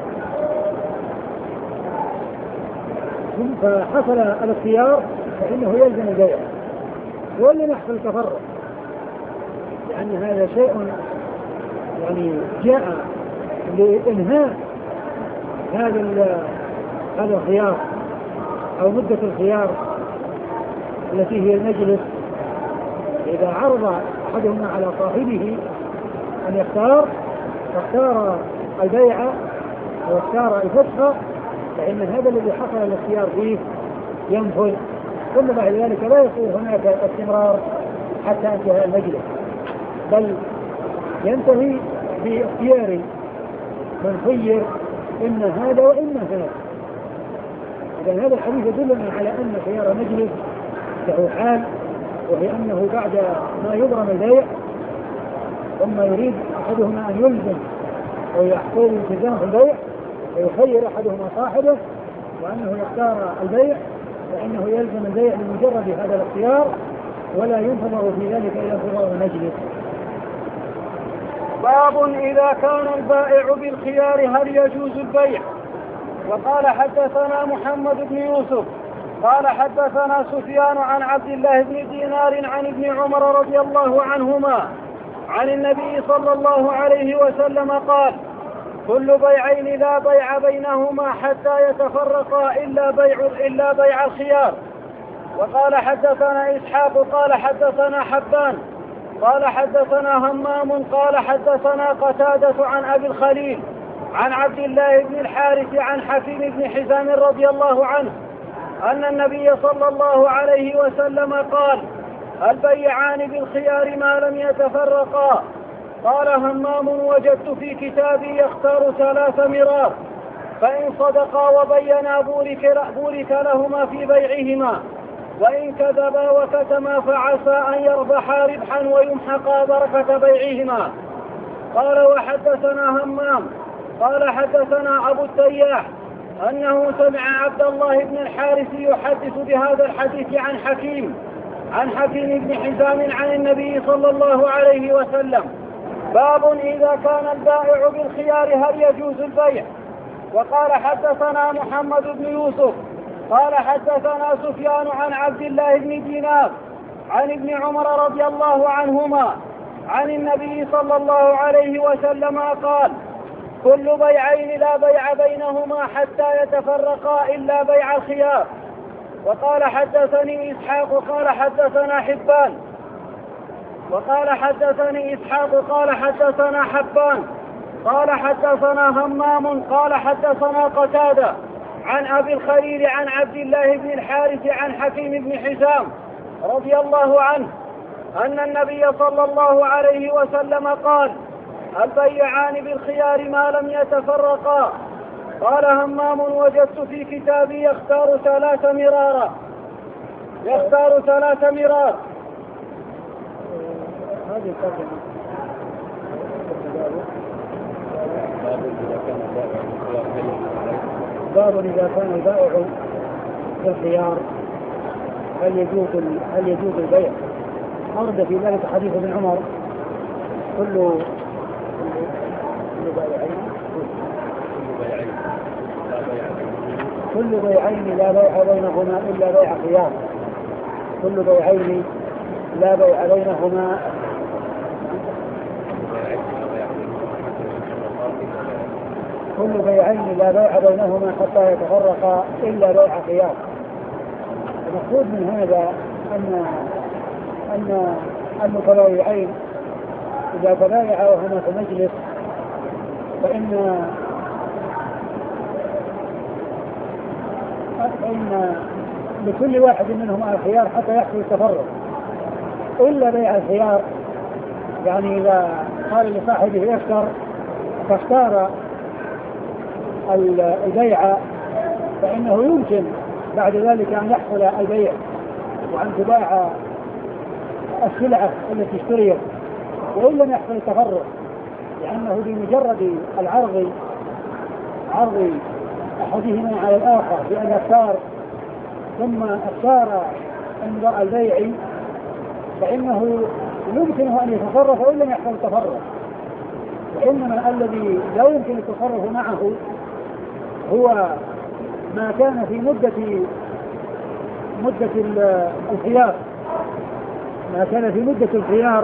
فحصل الاختيار فإنه يلزم البيع ولا يحصل التفرق، لأن هذا شيء يعني جاء لإنهاء هذا هذا الخيار أو مدة الخيار التي هي المجلس. إذا عرض أحدهما على صاحبه أن يختار فاختار البيع واختار الفسخ فإن هذا الذي حصل الاختيار فيه ينفذ، ثم بعد ذلك لا يصير هناك استمرار حتى انتهاء المجلس، بل ينتهي باختيار من خير إما هذا وإما هذا. إذن هذا الحديث يدلنا على أن خيار المجلس له حال، وهي أنه بعد ما يبرم البيع ثم يريد أحدهما أن يلزم ويحصل الالتزام في البيع ويخير أحدهما صاحبه وأنه يختار البيع فإنه يلزم البيع بمجرد هذا الاختيار ولا ينتظر في ذلك إلى انتظار المجلس. باب إذا كان البائع بالخيار هل يجوز البيع؟ وقال حدثنا محمد بن يوسف قال حدثنا سفيان عن عبد الله بن دينار عن ابن عمر رضي الله عنهما عن النبي صلى الله عليه وسلم قال: كل بيعين لا بيع بينهما حتى يتفرقا إلا بيع إلا بيع الخيار. وقال حدثنا إسحاق قال حدثنا حبان قال حدثنا همام قال حدثنا قتادة عن أبي الخليل عن عبد الله بن الحارث عن حكيم بن حزام رضي الله عنه أن النبي صلى الله عليه وسلم قال: البيعان بالخيار ما لم يتفرقا. قال همام: وجدت في كتابي يختار ثلاث مرار، فإن صدقا وبينا بورك, بورك لهما في بيعهما، وإن كذبا وكتما فعسى أن يربحا ربحا ويمحقا بركة بيعهما. قال: وحدثنا همام قال حدثنا أبو التياح أنه سمع عبد الله بن الحارث يحدث بهذا الحديث عن حكيم عن حكيم بن حزام عن النبي صلى الله عليه وسلم. باب إذا كان البائع بالخيار هل يجوز البيع؟ وقال حدثنا محمد بن يوسف قال حدثنا سفيان عن عبد الله بن دينار عن ابن عمر رضي الله عنهما عن النبي صلى الله عليه وسلم قال: كل بيعين لا بيع بينهما حتى يتفرقا إلا بيع الخيار. وقال حدثني إسحاق قال حدثنا حبان وقال حدثني إسحاق قال حدثنا حبان قال حدثنا همام قال حدثنا قتادة عن أبي الخليل عن عبد الله بن الحارث عن حكيم بن حزام رضي الله عنه أن النبي صلى الله عليه وسلم قال: البيعان بالخيار ما لم يتفرقا. قال همام: وجدت في كتابي يختار ثلاث مرارا يختار ثلاث مرار. هذه الترجمة. باب إذا كان البائع بالخيار هل يجوز هل يجوز البيع؟ ورد في ذلك حديث ابن عمر: كل كل بيعين لا بيع بينهما إلا بيع خيار. كل بيعين لا بيع بينهما كل بيعين لا بيع بينهما حتى يتفرقا إلا بيع خيار. المقصود من هذا أن أن المتبايعين إذا تبايعا وهما في مجلس فإن فإن لكل واحد منهما الخيار حتى يحصل التفرق إلا بيع الخيار. يعني إذا قال لصاحبه يشتر فاختار البيع فإنه يمكن بعد ذلك أن يحصل البيع وأن تباع السلعة التي اشتريت وإن لم يحصل التفرق، لأنه بمجرد العرض عرض أحدهما على الآخر بأن يختار ثم اختار امضاء البيع فإنه يمكنه أن يتصرف وإن لم يحصل التفرق. وإنما الذي لا يمكن التصرف معه هو ما كان في مدة مدة الخيار ما كان في مدة الخيار.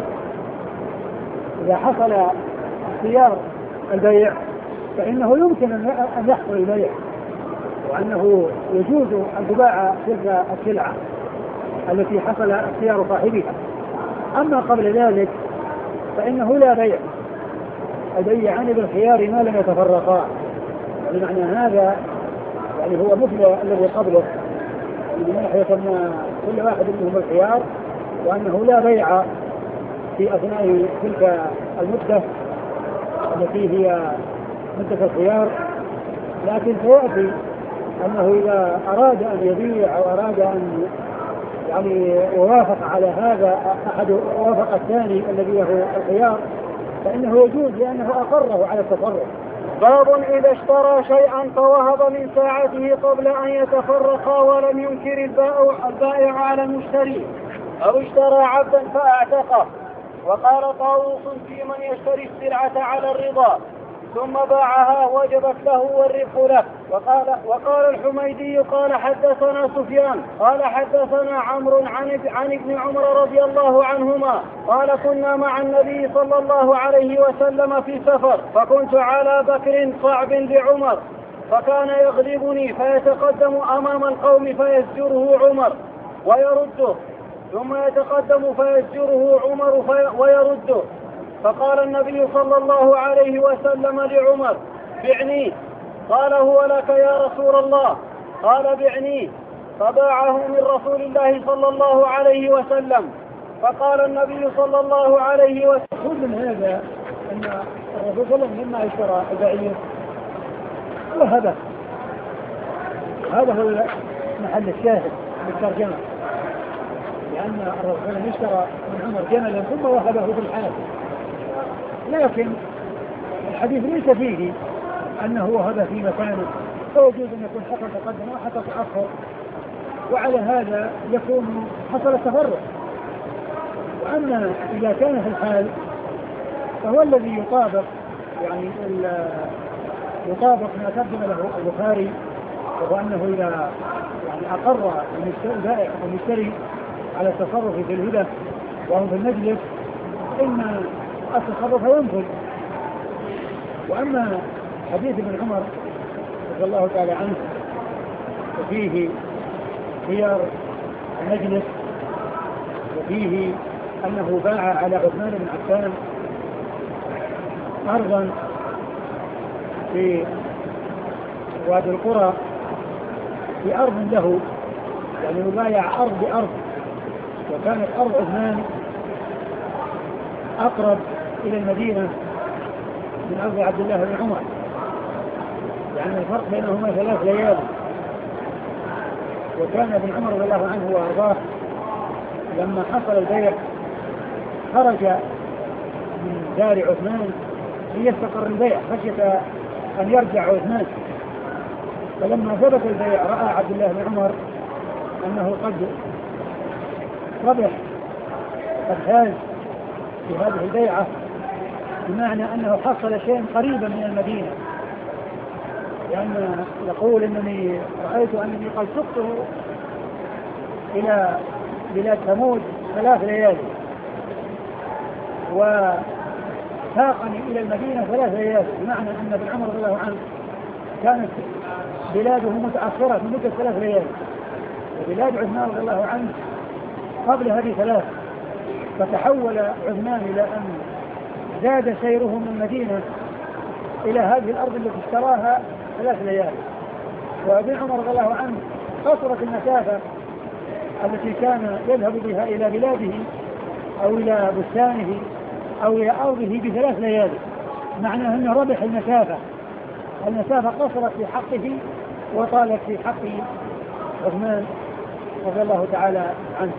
إذا حصل اختيار البيع فإنه يمكن أن يحصل البيع وأنه يجوز أن تباع تلك السلعة التي حصل اختيار صاحبها. أما قبل ذلك فإنه لا بيع. البيعان بالخيار ما لم يتفرقا. بمعنى هذا يعني هو مثل الذي قبله من ناحية أن كل واحد منهم الخيار وأنه لا بيع في أثناء تلك المدة التي هي مدة الخيار. لكن سيأتي أنه إذا أراد أن يبيع أو أراد أن يعني ووافق على هذا أحد ووافق الثاني الذي هو الخيار فإنه يجوز لأنه أقره على التصرف. باب إذا اشترى شيئا فوهب من ساعته قبل أن يتفرقا ولم ينكر البائع على المشتري أو اشترى عبدا فأعتقه. وقال طاووس في من يشتري السلعة على الرضا ثم باعها وجبت له والربح له. وقال, وقال الحميدي قال حدثنا سفيان قال حدثنا عمرو عن, عن ابن عمر رضي الله عنهما قال: كنا مع النبي صلى الله عليه وسلم في سفر فكنت على بكر صعب لعمر فكان يغلبني فيتقدم أمام القوم فيزجره عمر ويرده ثم يتقدم فيزجره عمر في ويرده. فقال النبي صلى الله عليه وسلم لعمر: بعنيه. قال: هو لك يا رسول الله. قال: بعنيه. فباعه من رسول الله صلى الله عليه وسلم. فقال النبي صلى الله عليه وسلم: خذ من هذا أن الرسول صلى الله عليه وسلم لما اشترى البعير وهذا هذا هو محل الشاهد بالترجمة، لأن الرسول اشترى من عمر جملا ثم وهبه في الحال، لكن الحديث ليس فيه أنه وهب في مكانه، فيجوز أن يكون حصل تقدم وحصل تأخر، وعلى هذا يكون حصل التفرق. وأما إذا كان في الحال فهو الذي يطابق يعني يطابق ما ترجم له البخاري، وهو أنه إذا يعني أقر البائع والمشتري على التصرف في الهدى وهم في المجلس إن التصرف ينفذ. وأما حديث ابن عمر رضي الله تعالى عنه وفيه خيار المجلس وفيه أنه باع على عثمان بن عفان أرضا في وادي القرى في أرض له، يعني يبايع أرض بأرض، وكانت أرض عثمان أقرب إلى المدينة من أرض عبد الله بن عمر، يعني الفرق بينهما ثلاث ليالي. وكان ابن عمر رضي الله عنه وأرضاه لما حصل البيع خرج من دار عثمان ليستقر البيع خشية أن يرجع عثمان، فلما ثبت البيع رأى عبد الله بن عمر أنه قد ربح قد فاز في هذه البيعة، بمعنى أنه حصل شيء قريبا من المدينة، لأن يقول إنني رأيت أنني قد سقته إلى بلاد ثمود ثلاث ليالي وساقني إلى المدينة ثلاث ليالي، بمعنى أن ابن عمر رضي الله عنه كانت بلاده متأخرة في مدة ثلاث ليالي، وبلاد عثمان رضي الله عنه قبل هذه ثلاث، فتحول عثمان إلى أن زاد سيره من المدينة إلى هذه الأرض التي اشتراها ثلاث ليالي. وابن عمر رضي الله عنه قصرت المسافة التي كان يذهب بها إلى بلاده أو إلى بستانه أو إلى أرضه بثلاث ليالي، معناه أنه ربح المسافة، المسافة قصرت في حقه وطالت في حق عثمان رضي الله تعالى عنه.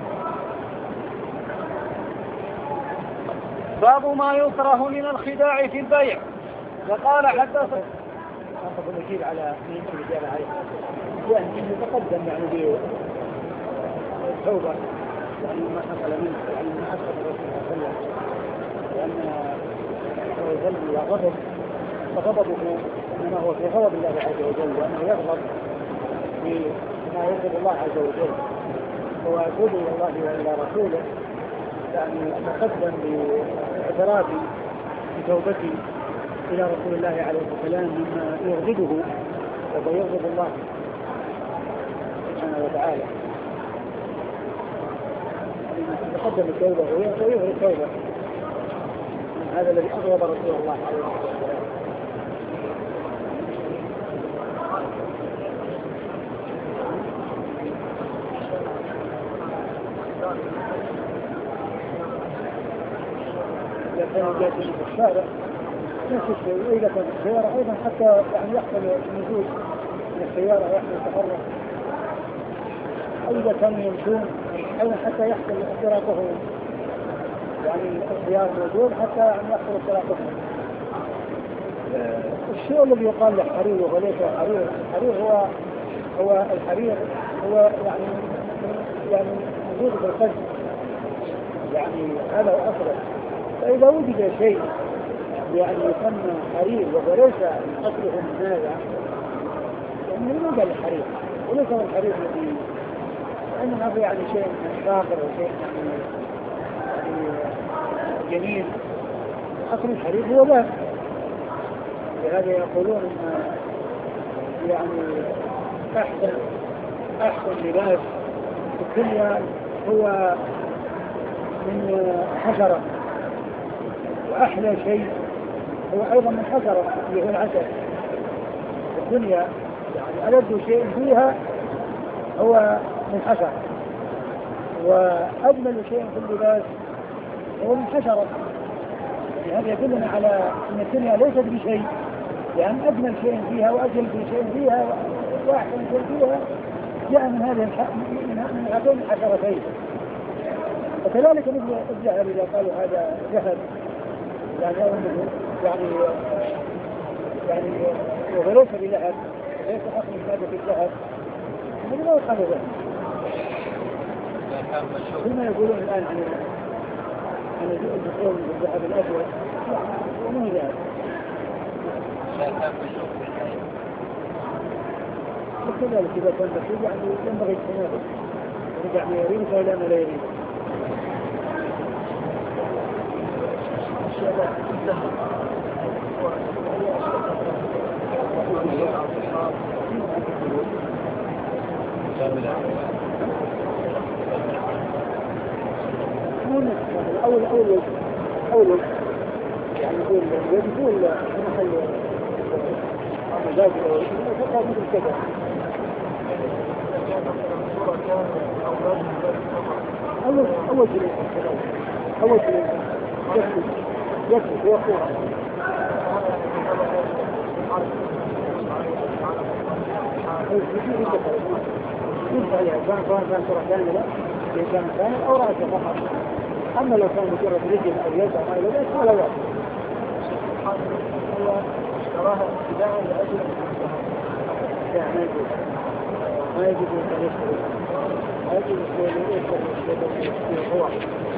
باب ما يكره من الخداع في البيع. وقال حدثنا أخذ الوكيل على من الإجابة عليه، يعني يتقدم يعني بالتوبة يعني ما حصل منه، يعني ما حصل الرسول صلى الله عليه وسلم، لأن الله يجل إلى غضب، فغضبه إنما هو في غضب الله عز وجل، وأنه يغضب بما يغضب الله عز وجل، هو يتوب إلى الله وإلى رسوله، يعني أتقدم باعترافي بتوبتي إلى رسول الله عليه السلام مما يغضبه وهو يغضب الله سبحانه وتعالى، يتقدم التوبة ويغضب التوبة، هذا الذي أغضب رسول الله عليه السلام. إذا كانوا جالسين في الشارع نفس الشيء، وإذا كانت السيارة أيضا حتى يعني يحصل نزول من السيارة ويحصل تحرك، أو إذا كانوا يمشون أيضا حتى يحصل اختراقه، يعني الخيار موجود حتى يعني يحصل اختراقه. الشيء الذي يقال له حرير وليس حرير، الحرير هو هو الحرير هو يعني يعني موجود في القلب، يعني هذا هو أصله. فإذا وجد شيء يعني يسمى حرير وهو ليس أصله من هذا، يعني لماذا الحرير وليس هو الحرير الذي إنما هو يعني شيء فاخر وشيء يعني جميل، أصل الحرير هو ذاك. لهذا يقولون إن يعني أحسن أحسن لباس في الدنيا هو من حشرة، وأحلى شيء هو أيضا من حشرة اللي هو العسل. الدنيا يعني ألذ شيء فيها هو من حشرة، وأجمل شيء في اللباس هو من حشرة. هذا يدلنا على أن الدنيا ليست بشيء، لأن يعني أجمل شيء فيها وأجل شيء فيها وأحسن شيء فيها جاء من هذه من هاتين الحشرتين. وكذلك مثل الذهب، إذا قالوا هذا ذهب يعني يعني يعني وليس بذهب، ليس أصل هذا بالذهب، هذا لا يقال ذهب. كما يقولون الآن عن عن الدخول بالذهب الأسود وما ذهب. وكذلك إذا كان مكتوب يعني ينبغي التنابه، يرجع ما يريد ولا ما لا يريد. أول أول أول يعني يقول يقول محل مزاج أو فقط مثل كذا. أول أول شيء أول شيء يكفي يكفي هو صورة. كان كان كان صورة كاملة كان كامل أو رأسه فقط. أما لو كان مجرد رجل أو يد أو ما إلى ذلك فلا بأس. هو اشتراها ابتداء لأجل ما يجوز ما يجوز أن يشتري ما يجوز أن يشتري هو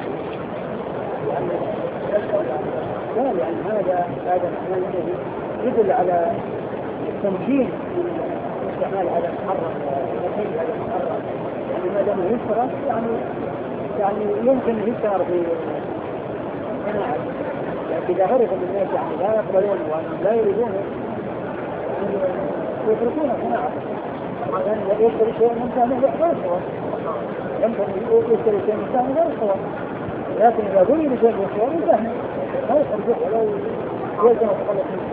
لأن لا لأن هذا هذا معناه يدل على التمكين من استعمال هذا المحرم والتمكين هذا المحرم. يعني ما دام يشترى يعني يعني يمكن يشتهر في صناعة، لكن إذا عرف أن الناس يعني لا يقبلون وأنهم لا يريدون يتركون صناعة، لأن يشتري شيء من ثاني غير الصور، يمكن يشتري شيء من ثاني غير الصور، لكن إذا ظلم شيء من الصور من ثاني لا يخرجه ولا يلزم التخلص منه.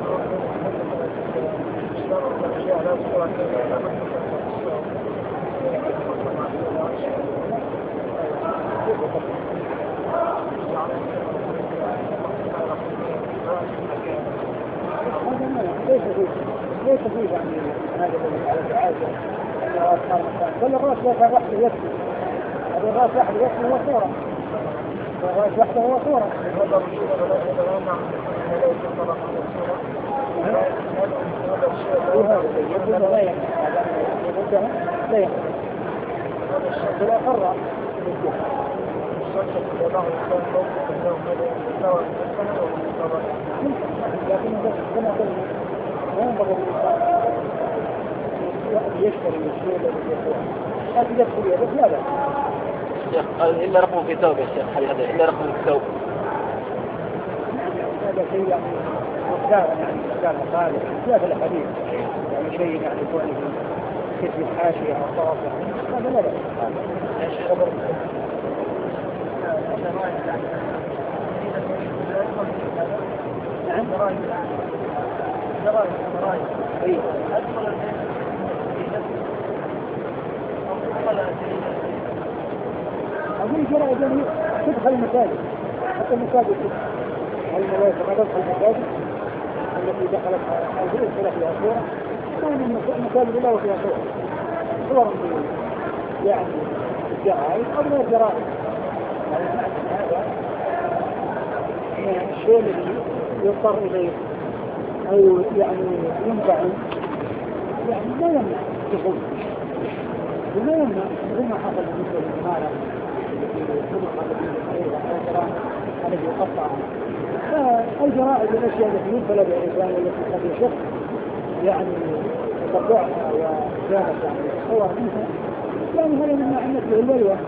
ليس فيه ليس فيه يعني هذا الذي على العادة كل الراس لا واحد يكفي، هذا الراس واحد يكفي هو صورة، الراس واحدة هو صورة. وهذا يبدو لا يمكن هذا لا يمكن هذا الشيء لا قرر لكن كما قلنا لا ينبغي يشتري الشيء الذي يشتري لكن يدخل يده لا بأس. قال إلا رقم في ثوب يا شيخ هذا إلا رقم في ثوب. هذا شيء يعني مقدار يعني مقدار مصالح خلاف الحديث يعني شيء يعني يكون في كتب الحاشية أو طرف هذا لا بأس. نعم دراهم دراهم دراهم أي أدخل أقول جرى جميع تدخل المساجد حتى المساجد هل الملائكة ما تدخل المساجد التي دخلت الجلوس فيها فيها صورة كان المساجد الله فيها صورة صور يعني الجرائم أو من الجرائم يعني هذا الشيء الذي يضطر إليه أو يعني ينفع يعني لا يمنع دخول ولا يمنع مثل ما حصل بالنسبة للمهارة الذي يقطع الجرائم الأشياء التي ينفل بالإنسان والتي قد يشق يعني تطبعها وزادت يعني صور منها يعني هذا مما عن نفسه البلوى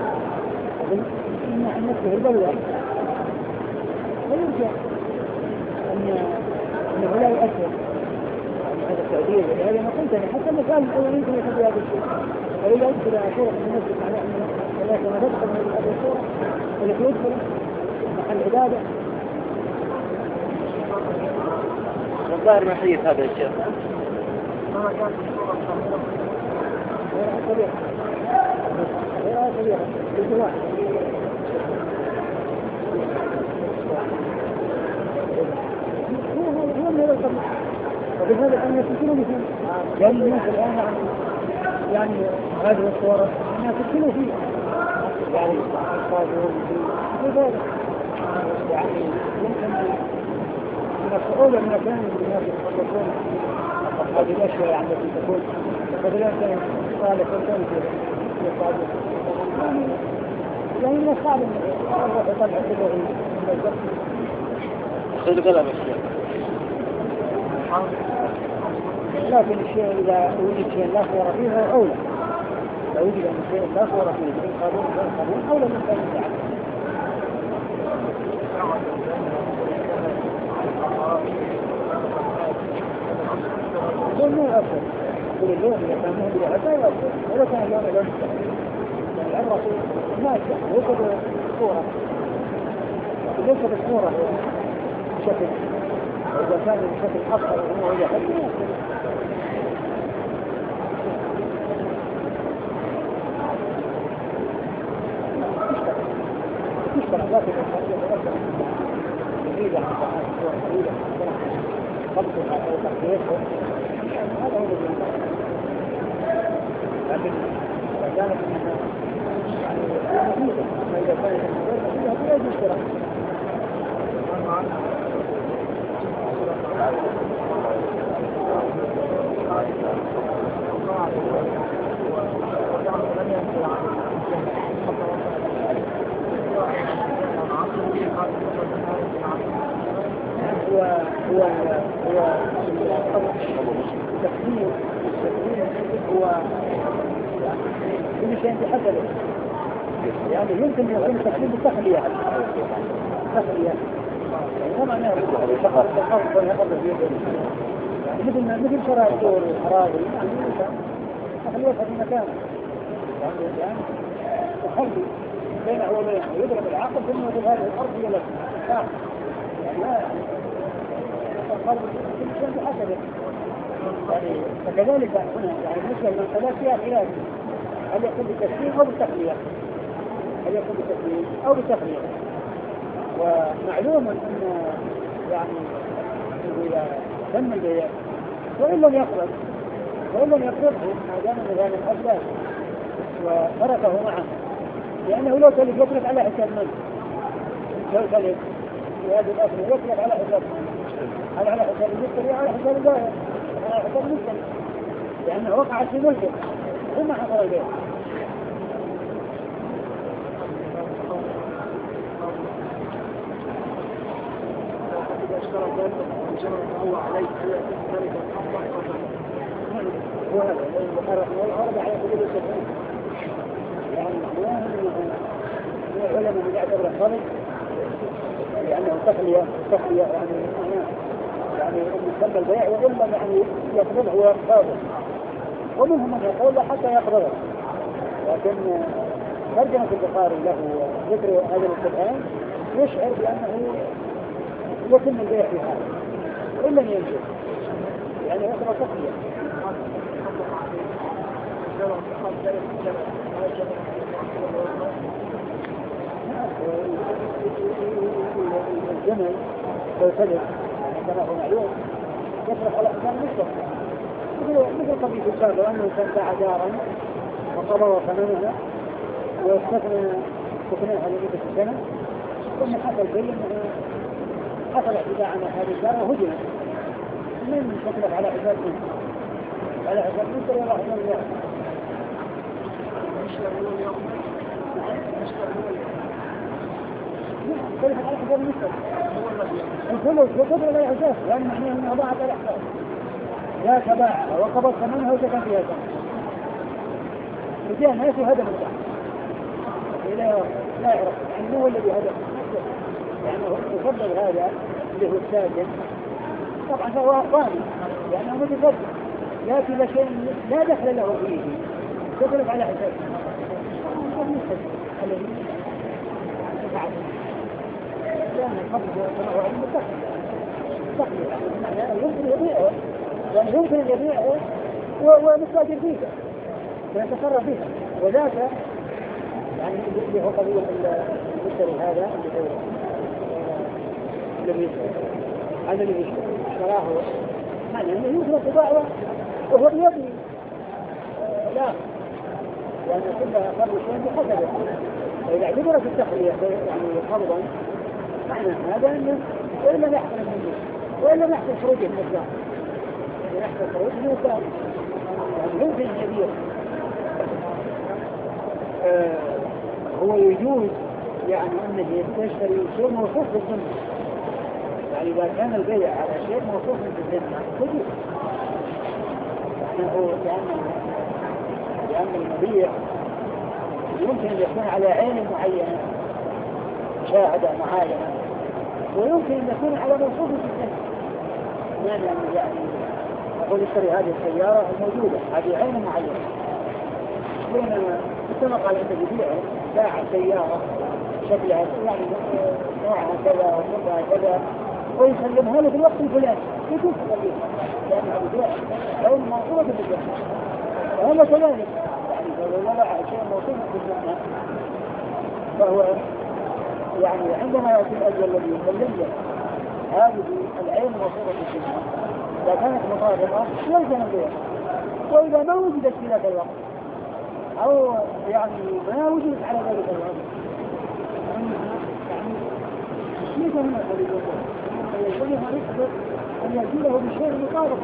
مما عن نفسه البلوى ويرجع أن أنه لا يؤثر هذا التعديل ولهذا ما قلت حتى المثال الأول يمكن يكون هذا الشيء ولذا أذكر أشياء من نفسك على أن ولكن ما تدخل من هذه الصورة التي يدخل محل عبادة. الظاهر محيط هذا الشيء. ما كانت الصورة غيرها كبيرة غيرها كبيرة بالجوار. هو من هذا القبل وبهذا أن يسكنوا مثل لأن الناس الآن يعني هذه الصورة الناس يسكنوا فيها يعني يصادرون في ذلك يعني يمكن من الصعوبة من مكان الناس يتخلصون هذه الأشياء يعني التي تكون مثلا كان صالح وكان في الصادر يعني يعني من الصعب أن الله يطلع كله من الزرق. خذ قلم الشيء. لكن الشيء إذا وجد شيء لا خير فيه أولى. لو وجد أن الشيء لا خير فيه من قانون غير قانون أولى من كان يتعلم. ما أفضل كل اللون إذا كان مهدي لحتى يأفضل ولا كان اللون إذا يعني العبرة ما يوجد صورة يوجد الصورة بشكل إذا كان بشكل أكثر وهو يحب تشترك لكن الحاجة جديدة عن الصورة جديدة خمسة أو تحقيقه هذا هو الذي لكن إذا كانت يعني مفيدة أما إذا كانت مفيدة فلا يجب اشتراك. هو هو هو التقدير التقدير هو كل شيء بحسبه يعني يمكن أن يكون التقدير بالتخلية تخلية يعني ما معناه الشخص الحفظ والحفظ يعني مثل مثل شراء الدور والأراضي يعني تخلية في مكانه يعني تخلي بينه وبينه يضرب العقل ثم يضرب هذه الأرض هي لك يعني لا القلب كل شيء بحسبه يعني فكذلك هنا يعني بالنسبة للمنقلات فيها خلاف هل يكون بالتسليم أو بالتخلية هل يكون بالتسليم أو بالتخلية ومعلوم أن يعني إذا تم البيع وإن لم يقبل وإن لم يقبله ما دام من هذا الأسباب وتركه معه لأنه لو تلف يترك على حساب من لو تلف في هذه الأسباب يترك على حساب على على حساب المشتري على حساب البائع على حساب المشتري لأنه وقعت في ملكه ثم حصل البيع. هو عليه هو هذا الغرض على سبيل التفريق يعني معناه انه العلماء من يعتبر الخلط لانه تخليه تخليه يعني يعني يسمى البيع والا يعني يقبضه هو قابض ومنهم من يقول حتى يقبضه لكن ترجمة البخاري له ذكر هذا الاستفهام يشعر بانه يتم البيع في هذا وإن لم ينجح يعني يعتبر تقلية الجمل لو سلم كما هو معلوم يصرف على حساب المشتري مثل قضية السابق أنه كان باع دارا وقضى ثمنها واستثنى سكنها لمدة سنة ثم حصل بين حصل اعتداء على هذه الدار وهجمت من تطلق على حساب منه على حساب منه ولا حساب الله تلك على حساب المشتري الفلوس وتطلق على حساب يعني معناه انها ضاعت على حساب لا تباع وقبض ثمنها وسكن فيها ثمن وجاء ناس وهدم البعض لا لا يعرف يعني هو الذي هدم يعني يفضل هذا اللي هو الساكن طبعا هو ضامن لأنه متفضل لكن شيء لا دخل له فيه تطلق على حسابه الذي تفعل لأن القبض تنوع المتقل تقل يمكن يبيعه يعني يمكن يبيعه ومستاجر فيها ويتصرف فيها وذاك يعني اللي هو قضية المشتري هذا الذي هذا اللي اشتراه معنى أنه يوجد الطباعة وهو يبني لا لأن كل قبل شيء بحسبه فإذا اعتبرت التقلية يعني قبضا معنى هذا أنه وإن لم يحصل منه وإن لم يحصل خروجه من الدار إذا يحصل خروجه من الدار يعني يمكن كبير آه هو يجوز يعني أنه يشتري شيء موصوف بالذمة يعني إذا كان البيع على شيء موصوف بالذمة يجوز لأنه لأن المبيع يمكن أن يكون على عين معينة مشاهدة معاينة ويمكن أن يكون على موصوف بالذمة يعني يعني أقول اشتري هذه السيارة الموجودة هذه عين معينة بينما اتفق على أن تبيعه باع سيارة شكلها يعني نوعها كذا وصفها كذا ويسلمها له في الوقت الفلاني يجوز تقليدها لأنها بيع عين موصوفة بالذمة وهذا كذلك يعني لو وضع شيء موصوف بالذمة فهو يعني عندما يأتي الأجل الذي يسلم له هذه العين موصوفة بالذمة إذا كانت مطابقة يلزم البيع وإذا ما وجدت في ذاك الوقت أو يعني ما وجدت على ذلك الوقت يعني ليس هنا هذه الوقت يجب أن يحدث أن يزيله بشيء مطابق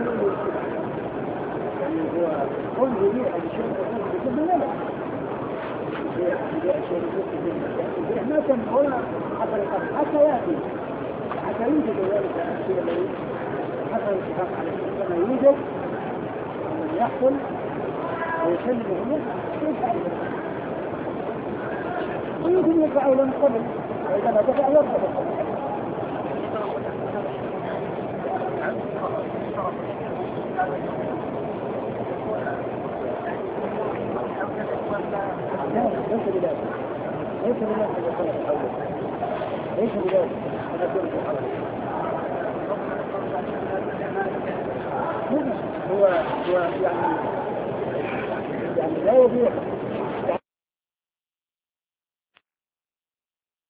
يعني هو كل يبيع بشيء مطابق بالذمة لا لا يبيع شيء مطابق ما تم ولا حتى يأتي حتى يوجد ذلك الشيء الذي حصل الاتفاق عليه عندما يوجد ومن يحصل ويسلمه له يدفع له ويمكن يدفعه له من قبل وإذا ما دفع يرفع بالقبل لا ليس بذلك ليس بذلك ليس بذلك أنا كنت هو هو يعني يعني لا يبيع